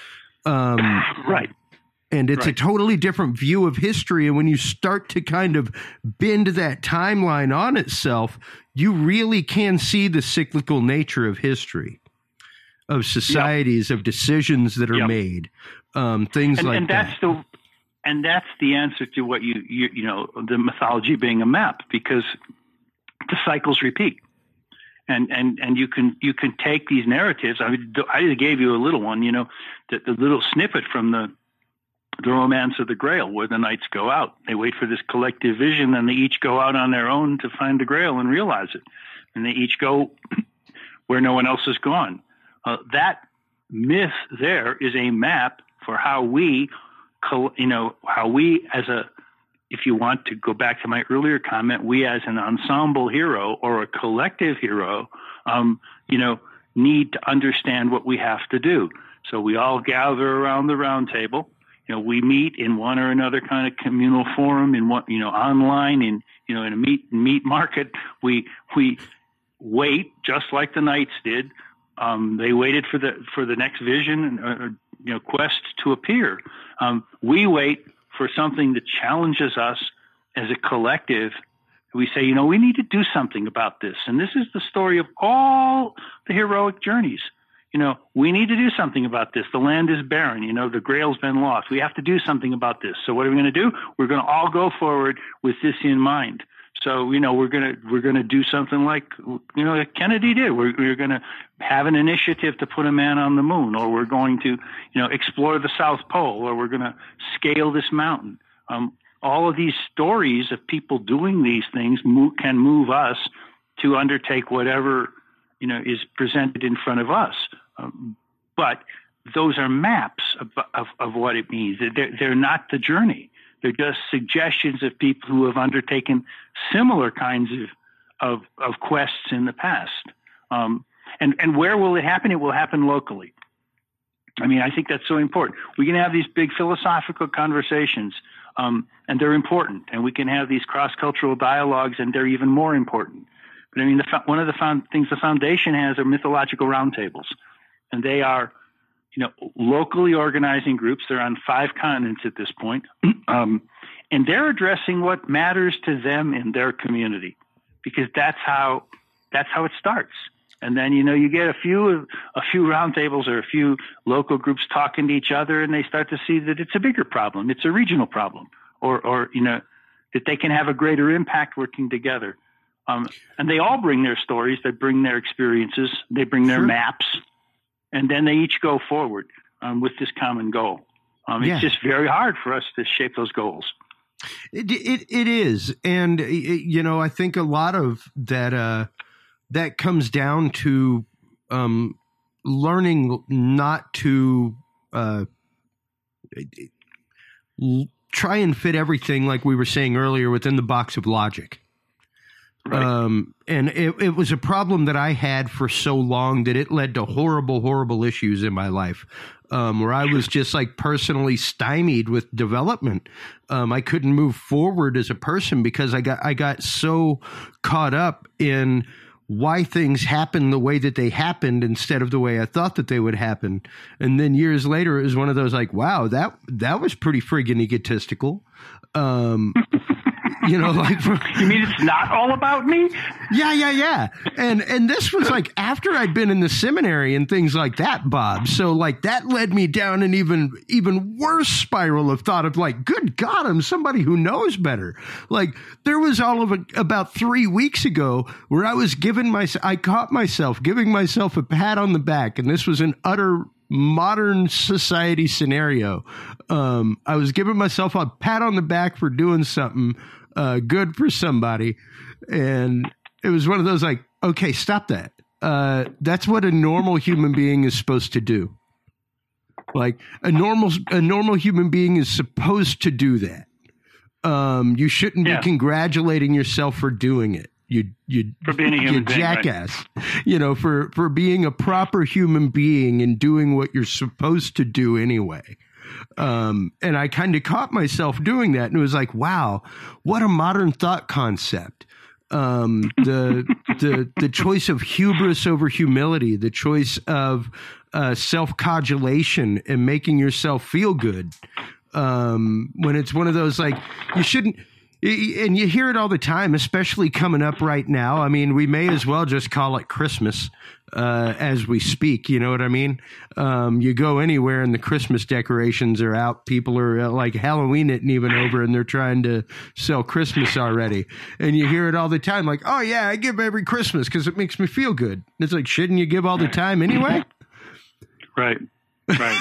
Um, right. And it's right. a totally different view of history. And when you start to kind of bend that timeline on itself, you really can see the cyclical nature of history, of societies, yep. of decisions that are yep. made, um, things and, like and that's that. The, and that's the answer to what you, you, you know, the mythology being a map, because the cycles repeat. And, and, and you can, you can take these narratives. I mean, I gave you a little one, you know, the, the little snippet from the, The Romance of the Grail, where the knights go out. They wait for this collective vision, and they each go out on their own to find the Grail and realize it. And they each go where no one else has gone. Uh, that myth there is a map for how we, you know, how we as a, if you want to go back to my earlier comment, we as an ensemble hero or a collective hero, um, you know, need to understand what we have to do. So we all gather around the round table. You know, we meet in one or another kind of communal forum, in one, you know, online, in, you know, in a meat meat market. We we wait just like the knights did. Um, they waited for the for the next vision, or, you know, quest to appear. Um, we wait for something that challenges us as a collective. We say, you know, we need to do something about this, and this is the story of all the heroic journeys. You know, we need to do something about this. The land is barren. You know, the Grail's been lost. We have to do something about this. So what are we going to do? We're going to all go forward with this in mind. So, you know, we're going to we're going to do something like, you know, like Kennedy did. We're, we're going to have an initiative to put a man on the moon, or we're going to, you know, explore the South Pole, or we're going to scale this mountain. Um, all of these stories of people doing these things move, can move us to undertake whatever, you know, is presented in front of us. Um, but those are maps of, of, of what it means. They're, they're not the journey. They're just suggestions of people who have undertaken similar kinds of, of, of quests in the past. Um, and, and where will it happen? It will happen locally. I mean, I think that's so important. We can have these big philosophical conversations, um, and they're important. And we can have these cross-cultural dialogues, and they're even more important. But I mean, the, one of the found, things the foundation has are mythological roundtables. And they are, you know, locally organizing groups. They're on five continents at this point. Um, and they're addressing what matters to them in their community, because that's how, that's how it starts. And then, you know, you get a few, a few roundtables or a few local groups talking to each other, and they start to see that it's a bigger problem. It's a regional problem, or, or, you know, that they can have a greater impact working together. Um, and they all bring their stories. They bring their experiences. They bring their sure. maps. And then they each go forward um, with this common goal. Um, it's yeah. just very hard for us to shape those goals. It it, it is, and it, you know, I think a lot of that uh, that comes down to um, learning not to uh, try and fit everything, like we were saying earlier, within the box of logic. Right. Um, and it, it was a problem that I had for so long that it led to horrible, horrible issues in my life, um, where I was just like personally stymied with development. Um, I couldn't move forward as a person because I got, I got so caught up in why things happened the way that they happened instead of the way I thought that they would happen. And then years later, it was one of those like, wow, that, that was pretty friggin' egotistical. Um, You know, like for, you mean it's not all about me? Yeah, yeah, yeah. And and this was like after I'd been in the seminary and things like that, Bob. So like that led me down an even even worse spiral of thought of like, good God, I'm somebody who knows better. Like there was all of a, about three weeks ago where I was giving my I caught myself giving myself a pat on the back, and this was an utter modern society scenario. Um, I was giving myself a pat on the back for doing something uh, good for somebody. And it was one of those like, okay, stop that. Uh, that's what a normal human being is supposed to do. Like a normal, a normal human being is supposed to do that. Um, you shouldn't yeah. be congratulating yourself for doing it. You, you, for being a human you being, jackass, right? You know, for, for being a proper human being and doing what you're supposed to do anyway. Um, and I kind of caught myself doing that, and it was like, wow, what a modern thought concept. Um, the, the, the choice of hubris over humility, the choice of, uh, self-codulation and making yourself feel good. Um, when it's one of those, like, you shouldn't, and you hear it all the time, especially coming up right now. I mean, we may as well just call it Christmas uh, as we speak. You know what I mean? Um, you go anywhere and the Christmas decorations are out. People are uh, like, Halloween isn't even over and they're trying to sell Christmas already. And you hear it all the time, like, oh, yeah, I give every Christmas because it makes me feel good. It's like, shouldn't you give all the time anyway? Right, right.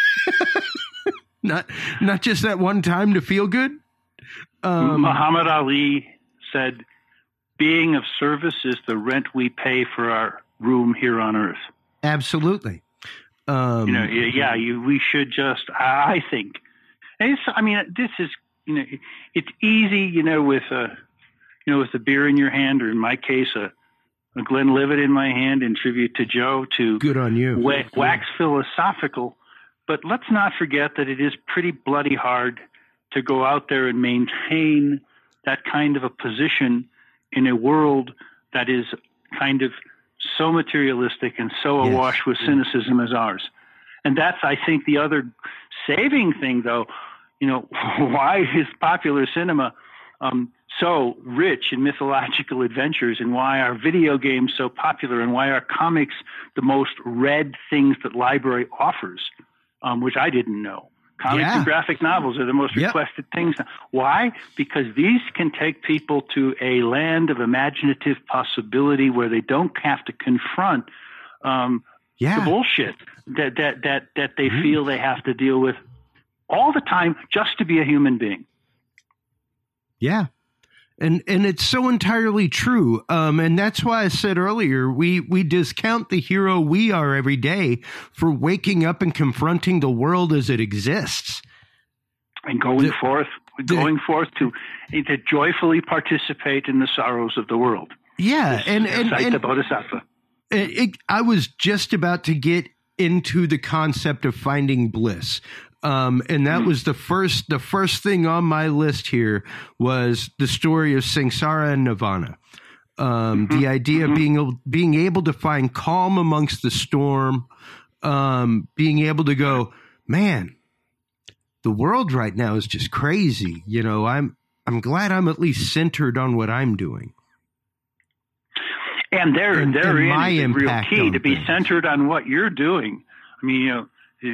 not, not just that one time to feel good. Um, Muhammad Ali said, being of service is the rent we pay for our room here on earth. Absolutely. Um, you know, yeah, you, we should just, I think, and it's, I mean, this is, you know, it's easy, you know, with a, you know, with a beer in your hand, or in my case, a, a Glenlivet in my hand in tribute to Joe, to good on you. Wax, wax philosophical. But let's not forget that it is pretty bloody hard to go out there and maintain that kind of a position in a world that is kind of so materialistic and so yes. awash with cynicism as ours. And that's, I think, the other saving thing, though. You know, why is popular cinema um, so rich in mythological adventures, and why are video games so popular, and why are comics the most read things that library offers, um, which I didn't know. Comics yeah. and graphic novels are the most yep. requested things. Why? Because these can take people to a land of imaginative possibility where they don't have to confront um, yeah. the bullshit that that that that they mm-hmm. feel they have to deal with all the time just to be a human being. Yeah. And and it's so entirely true. Um, and that's why I said earlier, we, we discount the hero we are every day for waking up and confronting the world as it exists. And going the, forth, going the, forth to, to joyfully participate in the sorrows of the world. Yeah. This, and, and, and, the Bodhisattva. It, it, I was just about to get into the concept of finding bliss. Um, and that was the first, the first thing on my list here was the story of Samsara and Nirvana. Um, mm-hmm. The idea mm-hmm. of being able, being able to find calm amongst the storm, um, being able to go, man, the world right now is just crazy. You know, I'm, I'm glad I'm at least centered on what I'm doing. And there, and, therein and my is the real key to be things. centered on what you're doing. I mean, you know,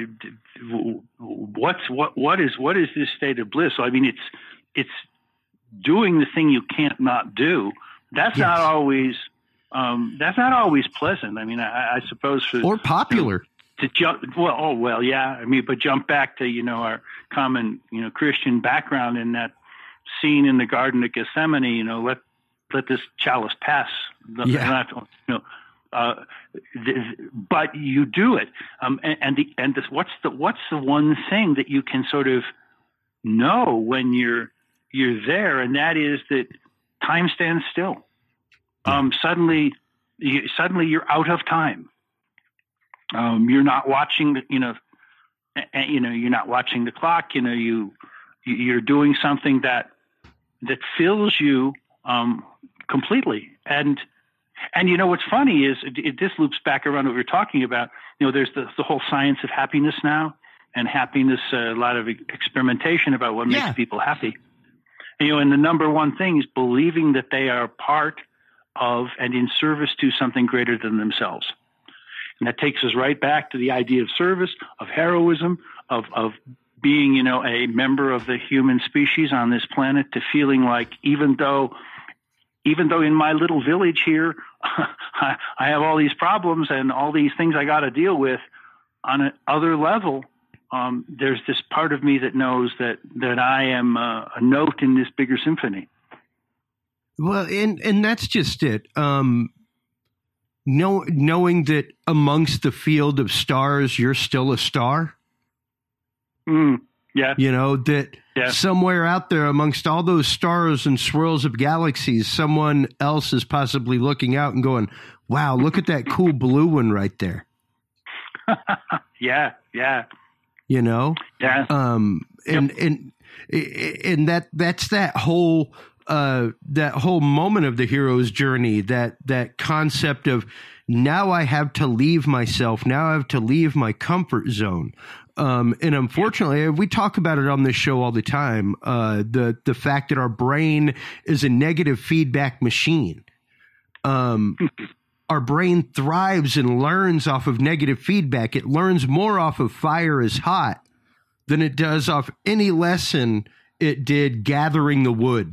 what's what what is what is this state of bliss? So, I mean, it's it's doing the thing you can't not do. That's yes. not always um, that's not always pleasant. I mean, I, I suppose for or popular you know, to jump. Well, oh well, yeah. I mean, but jump back to you know our common you know Christian background in that scene in the Garden of Gethsemane. You know, let let this chalice pass. Yeah. Not, you know. Uh, th- but you do it, um, and, and the and this, what's the what's the one thing that you can sort of know when you're you're there, and that is that time stands still. Um, suddenly, you, suddenly you're out of time. Um, you're not watching, the, you know, and, you know, you're not watching the clock. You know, you you're doing something that that fills you um, completely, and. And you know what's funny is it, it, this loops back around what we were talking about. You know, there's the, the whole science of happiness now, and happiness, uh, a lot of experimentation about what yeah. makes people happy. You know, and the number one thing is believing that they are part of and in service to something greater than themselves. And that takes us right back to the idea of service, of heroism, of, of being, you know, a member of the human species on this planet, to feeling like even though, even though in my little village here, I, I have all these problems and all these things I got to deal with, on another level, um, there's this part of me that knows that, that I am uh, a note in this bigger symphony. Well, and, and that's just it. Um, know, knowing that amongst the field of stars, you're still a star. Mm, yeah. You know, that yeah. somewhere out there amongst all those stars and swirls of galaxies, someone else is possibly looking out and going, wow, look at that cool blue one right there. yeah. Yeah. You know? Yeah. Um, and, yep. and, and that, that's that whole, uh, that whole moment of the hero's journey, that, that concept of now I have to leave myself. Now I have to leave my comfort zone. Um, and unfortunately, we talk about it on this show all the time. Uh, the, the fact that our brain is a negative feedback machine. Um, our brain thrives and learns off of negative feedback. It learns more off of fire is hot than it does off any lesson it did gathering the wood.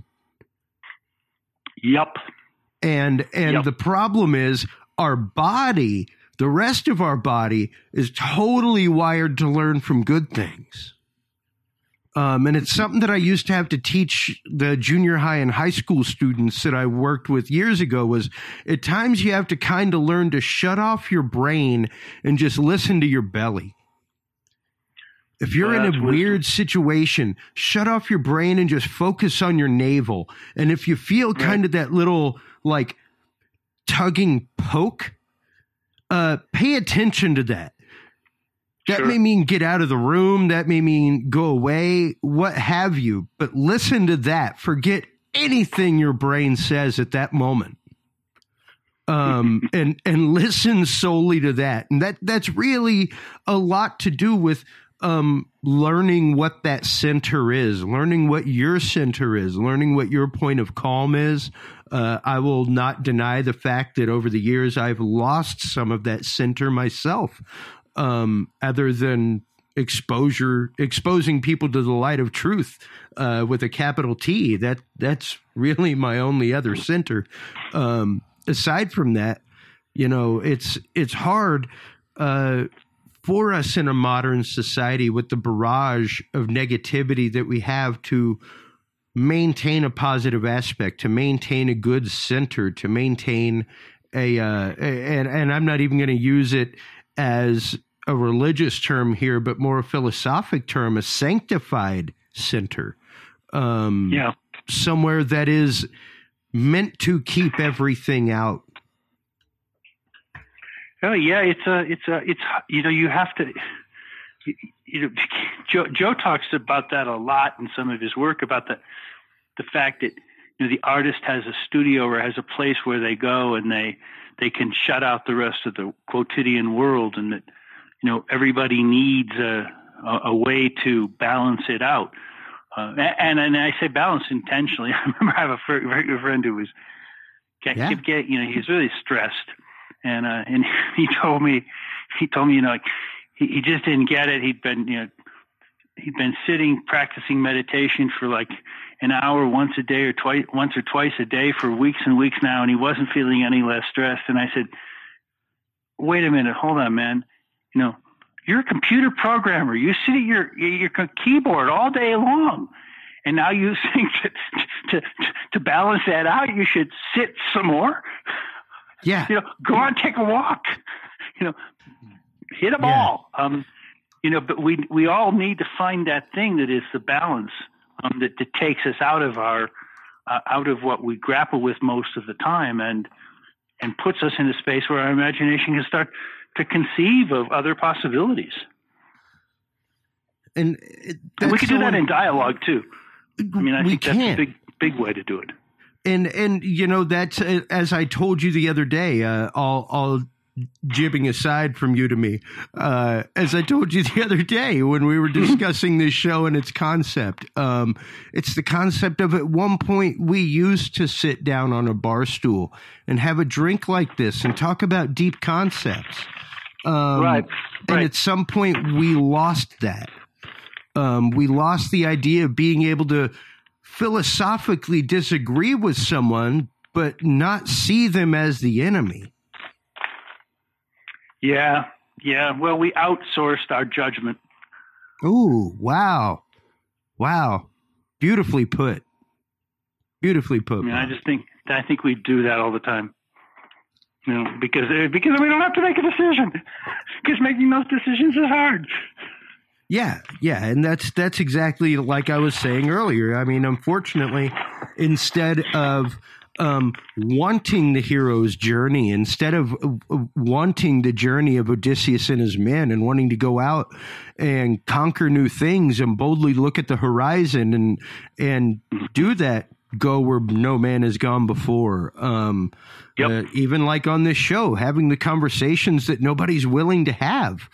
Yep. And, and yep. the problem is our body, the rest of our body is totally wired to learn from good things. Um, and it's something that I used to have to teach the junior high and high school students that I worked with years ago, was at times you have to kind of learn to shut off your brain and just listen to your belly. If you're well, in a weird situation, shut off your brain and just focus on your navel. And if you feel right. kind of that little like tugging poke, uh, pay attention to that. That sure. may mean get out of the room. That may mean go away, what have you. But listen to that. Forget anything your brain says at that moment. Um, and, and listen solely to that. And that, that's really a lot to do with um, learning what that center is, learning what your center is, learning what your point of calm is. Uh, I will not deny the fact that over the years I've lost some of that center myself. Um, other than exposure, exposing people to the light of truth, uh, with a capital T, that that's really my only other center. Um, aside from that, you know, it's, it's hard, uh, for us in a modern society with the barrage of negativity that we have to maintain a positive aspect, to maintain a good center, to maintain a, uh, and, and I'm not even going to use it as a religious term here, but more a philosophic term, a sanctified center. Um, yeah. Somewhere that is meant to keep everything out. Oh yeah. It's a, it's a, it's, you know, you have to, you, you know, Joe, Joe talks about that a lot in some of his work, about the, the fact that, you know, the artist has a studio or has a place where they go and they, they can shut out the rest of the quotidian world, and that, you know, everybody needs a, a, a way to balance it out. Uh, and, and I say balance intentionally. I remember I have a very good friend who was, kept yeah. getting, you know, he's really stressed. And, uh, and he told me, he told me, you know, like, he, he just didn't get it. He'd been, you know, he'd been sitting, practicing meditation for like an hour once a day or twice, once or twice a day for weeks and weeks now. And he wasn't feeling any less stressed. And I said, wait a minute, hold on, man. You know, you're a computer programmer. You sit at your, your keyboard all day long. And now you think that to, to, to balance that out, you should sit some more. Yeah. You know, go on, take a walk, you know, hit a ball. Yeah. Um, you know, but we, we all need to find that thing that is the balance, um, that, that takes us out of our, uh, out of what we grapple with most of the time, and, and puts us in a space where our imagination can start to conceive of other possibilities. And, and we can do that in dialogue too. I mean, I we think can. that's a big, big way to do it. And, and, you know, that's, uh, as I told you the other day, uh, I'll, I'll jibbing aside from you to me. Uh, as I told you the other day when we were discussing this show and its concept, um, it's the concept of at one point we used to sit down on a bar stool and have a drink like this and talk about deep concepts. Um, right, and right. at some point we lost that. Um, we lost the idea of being able to philosophically disagree with someone, but not see them as the enemy. Yeah, yeah. Well, we outsourced our judgment. Ooh, wow. Wow. Beautifully put. Beautifully put. I mean, I just think I think we do that all the time. You know, because because we don't have to make a decision. Because making those decisions is hard. Yeah, yeah, and that's that's exactly like I was saying earlier. I mean, unfortunately, instead of um, wanting the hero's journey, instead of uh, wanting the journey of Odysseus and his men and wanting to go out and conquer new things and boldly look at the horizon and and do that, go where no man has gone before. Um, yep. uh, even like on this show, having the conversations that nobody's willing to have.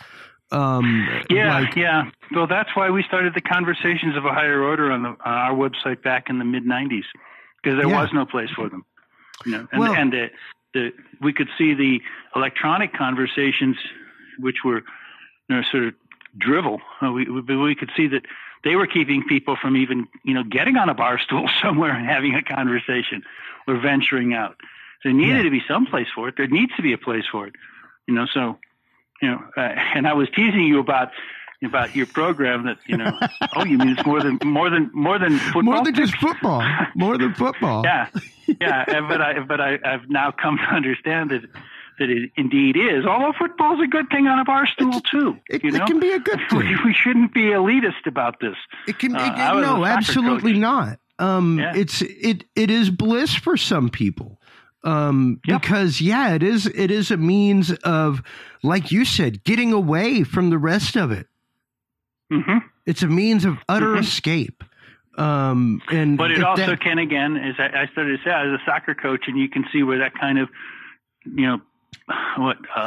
Um, yeah, like, yeah. So that's why we started the Conversations of a Higher Order on, the, on our website back in the mid nineties, because there yeah. was no place for them. You know, and, well, and the, the, we could see the electronic conversations, which were you know, sort of drivel. We, we, we could see that they were keeping people from even, you know, getting on a bar stool somewhere and having a conversation or venturing out. There needed yeah. to be some place for it. There needs to be a place for it. You know, so. You know, uh, and I was teasing you about about your program that you know. Oh, you mean it's more than more than more than football? More than just football. More than football. yeah, yeah. But I but I, I've now come to understand that that it indeed is. Although football's a good thing on a bar stool it's, too. It, you know? it can be a good thing. We, we shouldn't be elitist about this. It can. It, uh, no, absolutely coach. not. Um, yeah. It's it it is bliss for some people. Um, yep. because yeah, it is, it is a means of, like you said, getting away from the rest of it. Mm-hmm. It's a means of utter mm-hmm. escape. Um, and but it also that, can, again, as I, I started to say, as a soccer coach, and you can see where that kind of, you know, what, uh,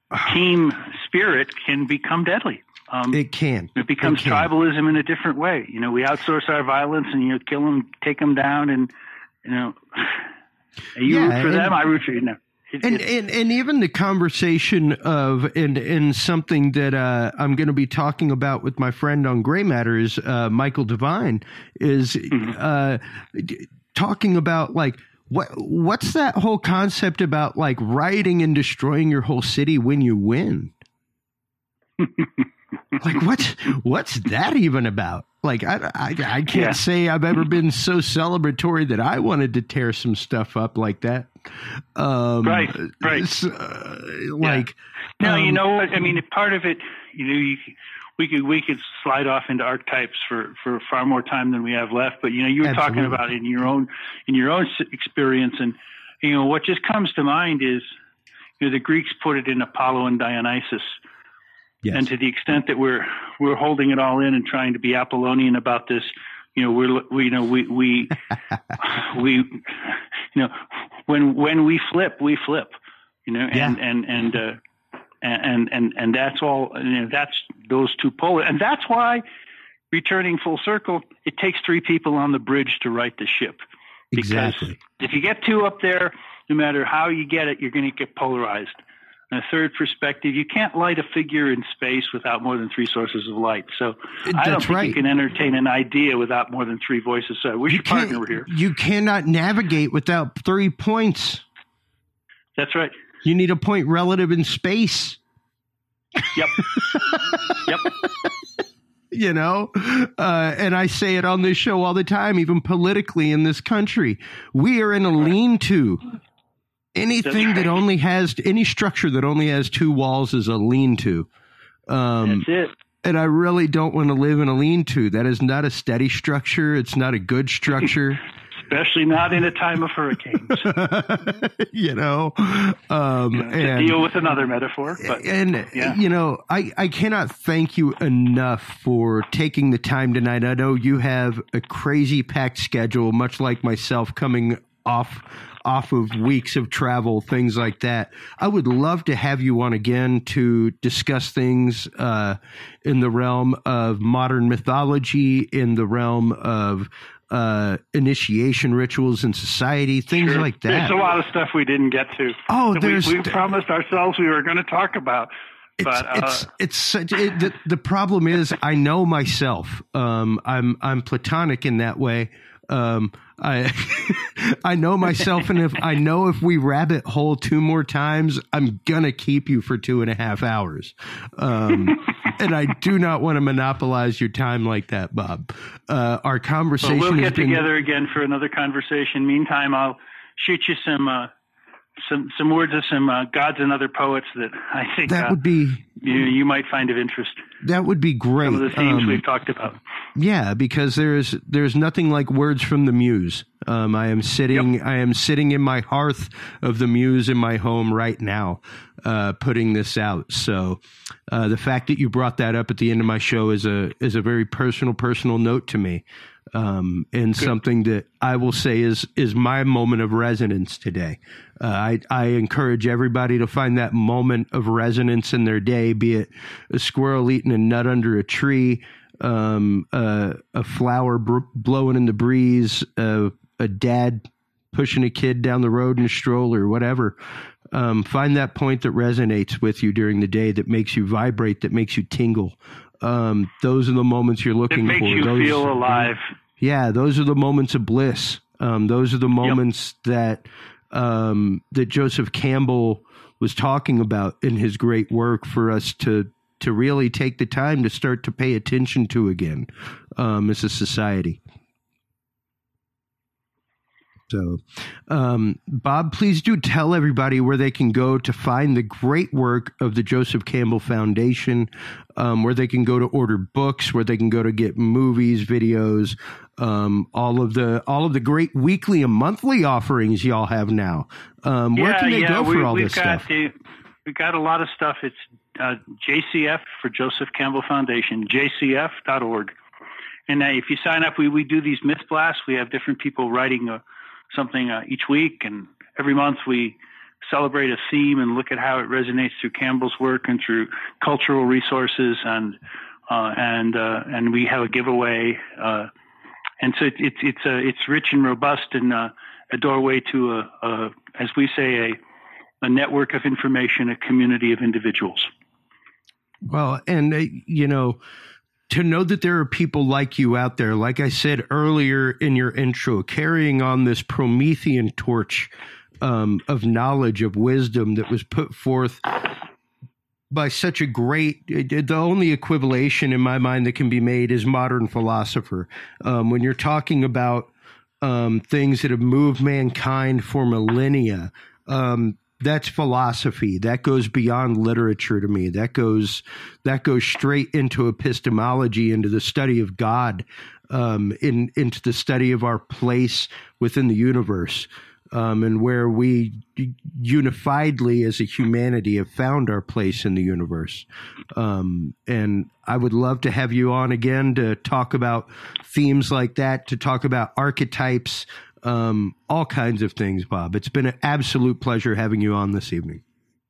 team spirit can become deadly. Um, it can. It becomes it can. tribalism in a different way. You know, we outsource our violence and, you know, kill them, take them down, and, you know, you yeah, root for and, them, I root for you. No. It, and, and and even the conversation of and and something that uh, I'm going to be talking about with my friend on Gray Matters, uh, Michael Devine, is mm-hmm. uh, talking about like what what's that whole concept about like rioting and destroying your whole city when you win? Like what's what's that even about? Like I, I, I can't yeah. say I've ever been so celebratory that I wanted to tear some stuff up like that. Um, right, right. Uh, like yeah. no, um, you know what I mean. Part of it, you know, you, we could we could slide off into archetypes for, for far more time than we have left. But you know, you were absolutely. talking about it in your own in your own experience, and you know what just comes to mind is you know the Greeks put it in Apollo and Dionysus. Yes. And to the extent that we're we're holding it all in and trying to be Apollonian about this, you know, we're we you know we we we you know when when we flip, we flip, you know, and yeah. and and uh, and and and that's all. You know, that's those two polar, and that's why returning full circle, it takes three people on the bridge to right the ship. Because exactly. if you get two up there, no matter how you get it, you're going to get polarized. And a third perspective, you can't light a figure in space without more than three sources of light. So That's I don't think right. you can entertain an idea without more than three voices. So we should partner here. You cannot navigate without three points. That's right. You need a point relative in space. Yep. Yep. You know, uh, and I say it on this show all the time, even politically in this country. We are in a lean-to. Anything right. that only has any structure that only has two walls is a lean-to. Um, That's it. And I really don't want to live in a lean-to. That is not a steady structure. It's not a good structure. Especially not in a time of hurricanes. You know, um, yeah, to and, deal with another metaphor. But, and, yeah. you know, I, I cannot thank you enough for taking the time tonight. I know you have a crazy packed schedule, much like myself, coming off off of weeks of travel, things like that. I would love to have you on again to discuss things uh, in the realm of modern mythology, in the realm of uh, initiation rituals in society, things sure. like that. There's a lot of stuff we didn't get to. Oh, that there's we, we promised ourselves we were going to talk about. It's, but uh, it's it's such, it, the, the problem is I know myself. Um, I'm I'm platonic in that way. Um, I I know myself, and if I know if we rabbit hole two more times, I'm gonna keep you for two and a half hours. Um, and I do not want to monopolize your time like that, Bob. Uh, our conversation. Well, we'll get been, together again for another conversation. Meantime, I'll shoot you some. Uh, Some some words of some uh, gods and other poets that I think that uh, would be you, you might find of interest. That would be great. Some of the themes um, we've talked about. Yeah, because there's there's nothing like words from the muse. Um, I am sitting yep. I am sitting in my hearth of the muse in my home right now, uh, putting this out. So uh, the fact that you brought that up at the end of my show is a is a very personal personal note to me. Um, and Good. Something that I will say is is my moment of resonance today. Uh, I, I encourage everybody to find that moment of resonance in their day, be it a squirrel eating a nut under a tree, um, uh, a flower br- blowing in the breeze, uh, a dad pushing a kid down the road in a stroller, whatever. Um, find that point that resonates with you during the day, that makes you vibrate, that makes you tingle. Um, those are the moments you're looking for. It makes for. you those, feel alive. Yeah, those are the moments of bliss. Um, those are the moments yep. that um, that Joseph Campbell was talking about in his great work for us to to really take the time to start to pay attention to again um, as a society. So, um, Bob, please do tell everybody where they can go to find the great work of the Joseph Campbell Foundation, um, where they can go to order books, where they can go to get movies, videos, um, all of the all of the great weekly and monthly offerings y'all have now. Um, yeah, where can they yeah, go for we, all we've this got stuff? The, we've got a lot of stuff. It's uh, J C F for Joseph Campbell Foundation, J C F dot org. And uh, if you sign up, we, we do these myth blasts. We have different people writing a something uh, each week, and every month we celebrate a theme and look at how it resonates through Campbell's work and through cultural resources, and uh, and uh, and we have a giveaway, uh, and so it, it's it's uh, it's rich and robust, and uh, a doorway to a, a as we say a a network of information, a community of individuals. Well, and uh, you know, to know that there are people like you out there, like I said earlier in your intro, carrying on this Promethean torch um, of knowledge, of wisdom that was put forth by such a great, the only equivalation in my mind that can be made is modern philosopher. Um, when you're talking about um, things that have moved mankind for millennia, um, that's philosophy. That goes beyond literature to me. That goes that goes straight into epistemology, into the study of God, um, in into the study of our place within the universe, um, and where we unifiedly as a humanity have found our place in the universe. Um, and I would love to have you on again to talk about themes like that, to talk about archetypes, Um, all kinds of things, Bob. It's been an absolute pleasure having you on this evening.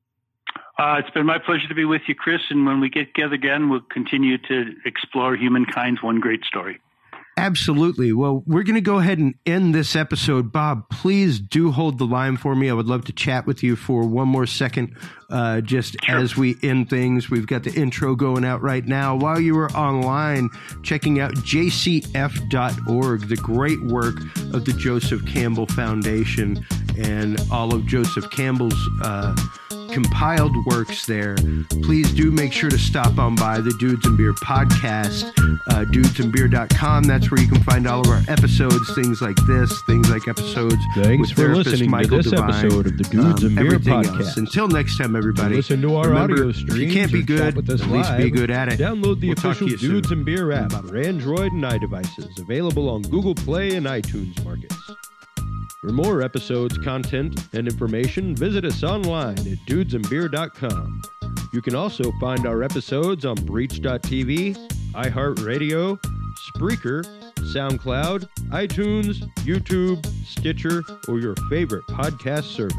Uh, it's been my pleasure to be with you, Chris. And when we get together again, we'll continue to explore humankind's one great story. Absolutely. Well, we're going to go ahead and end this episode. Bob, please do hold the line for me. I would love to chat with you for one more second, uh, just sure. as we end things. We've got the intro going out right now. While you were online, checking out J C F dot org, the great work of the Joseph Campbell Foundation and all of Joseph Campbell's uh compiled works there. Please do make sure to stop on by the Dudes and Beer podcast, uh, dudes and beer dot com. That's where you can find all of our episodes, things like this, things like episodes. Thanks with for listening Michael to this Devine, episode of the Dudes um, and Beer podcast. podcast. Until next time, everybody. To listen to our remember, audio streams. If you can't be good, with us at least live, be good at it. Download the we'll official Dudes soon. and Beer app for Android and iDevices, available on Google Play and iTunes markets. For more episodes, content, and information, visit us online at dudes and beer dot com. You can also find our episodes on breach dot t v, iHeartRadio, Spreaker, SoundCloud, iTunes, YouTube, Stitcher, or your favorite podcast service.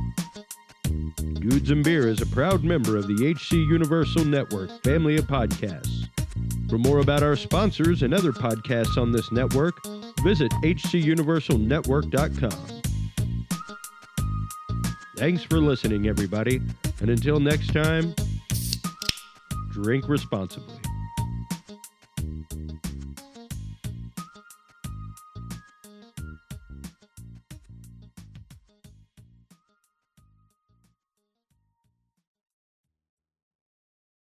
Dudes and Beer is a proud member of the H C Universal Network family of podcasts. For more about our sponsors and other podcasts on this network, visit h c universal network dot com. Thanks for listening, everybody, and until next time, drink responsibly.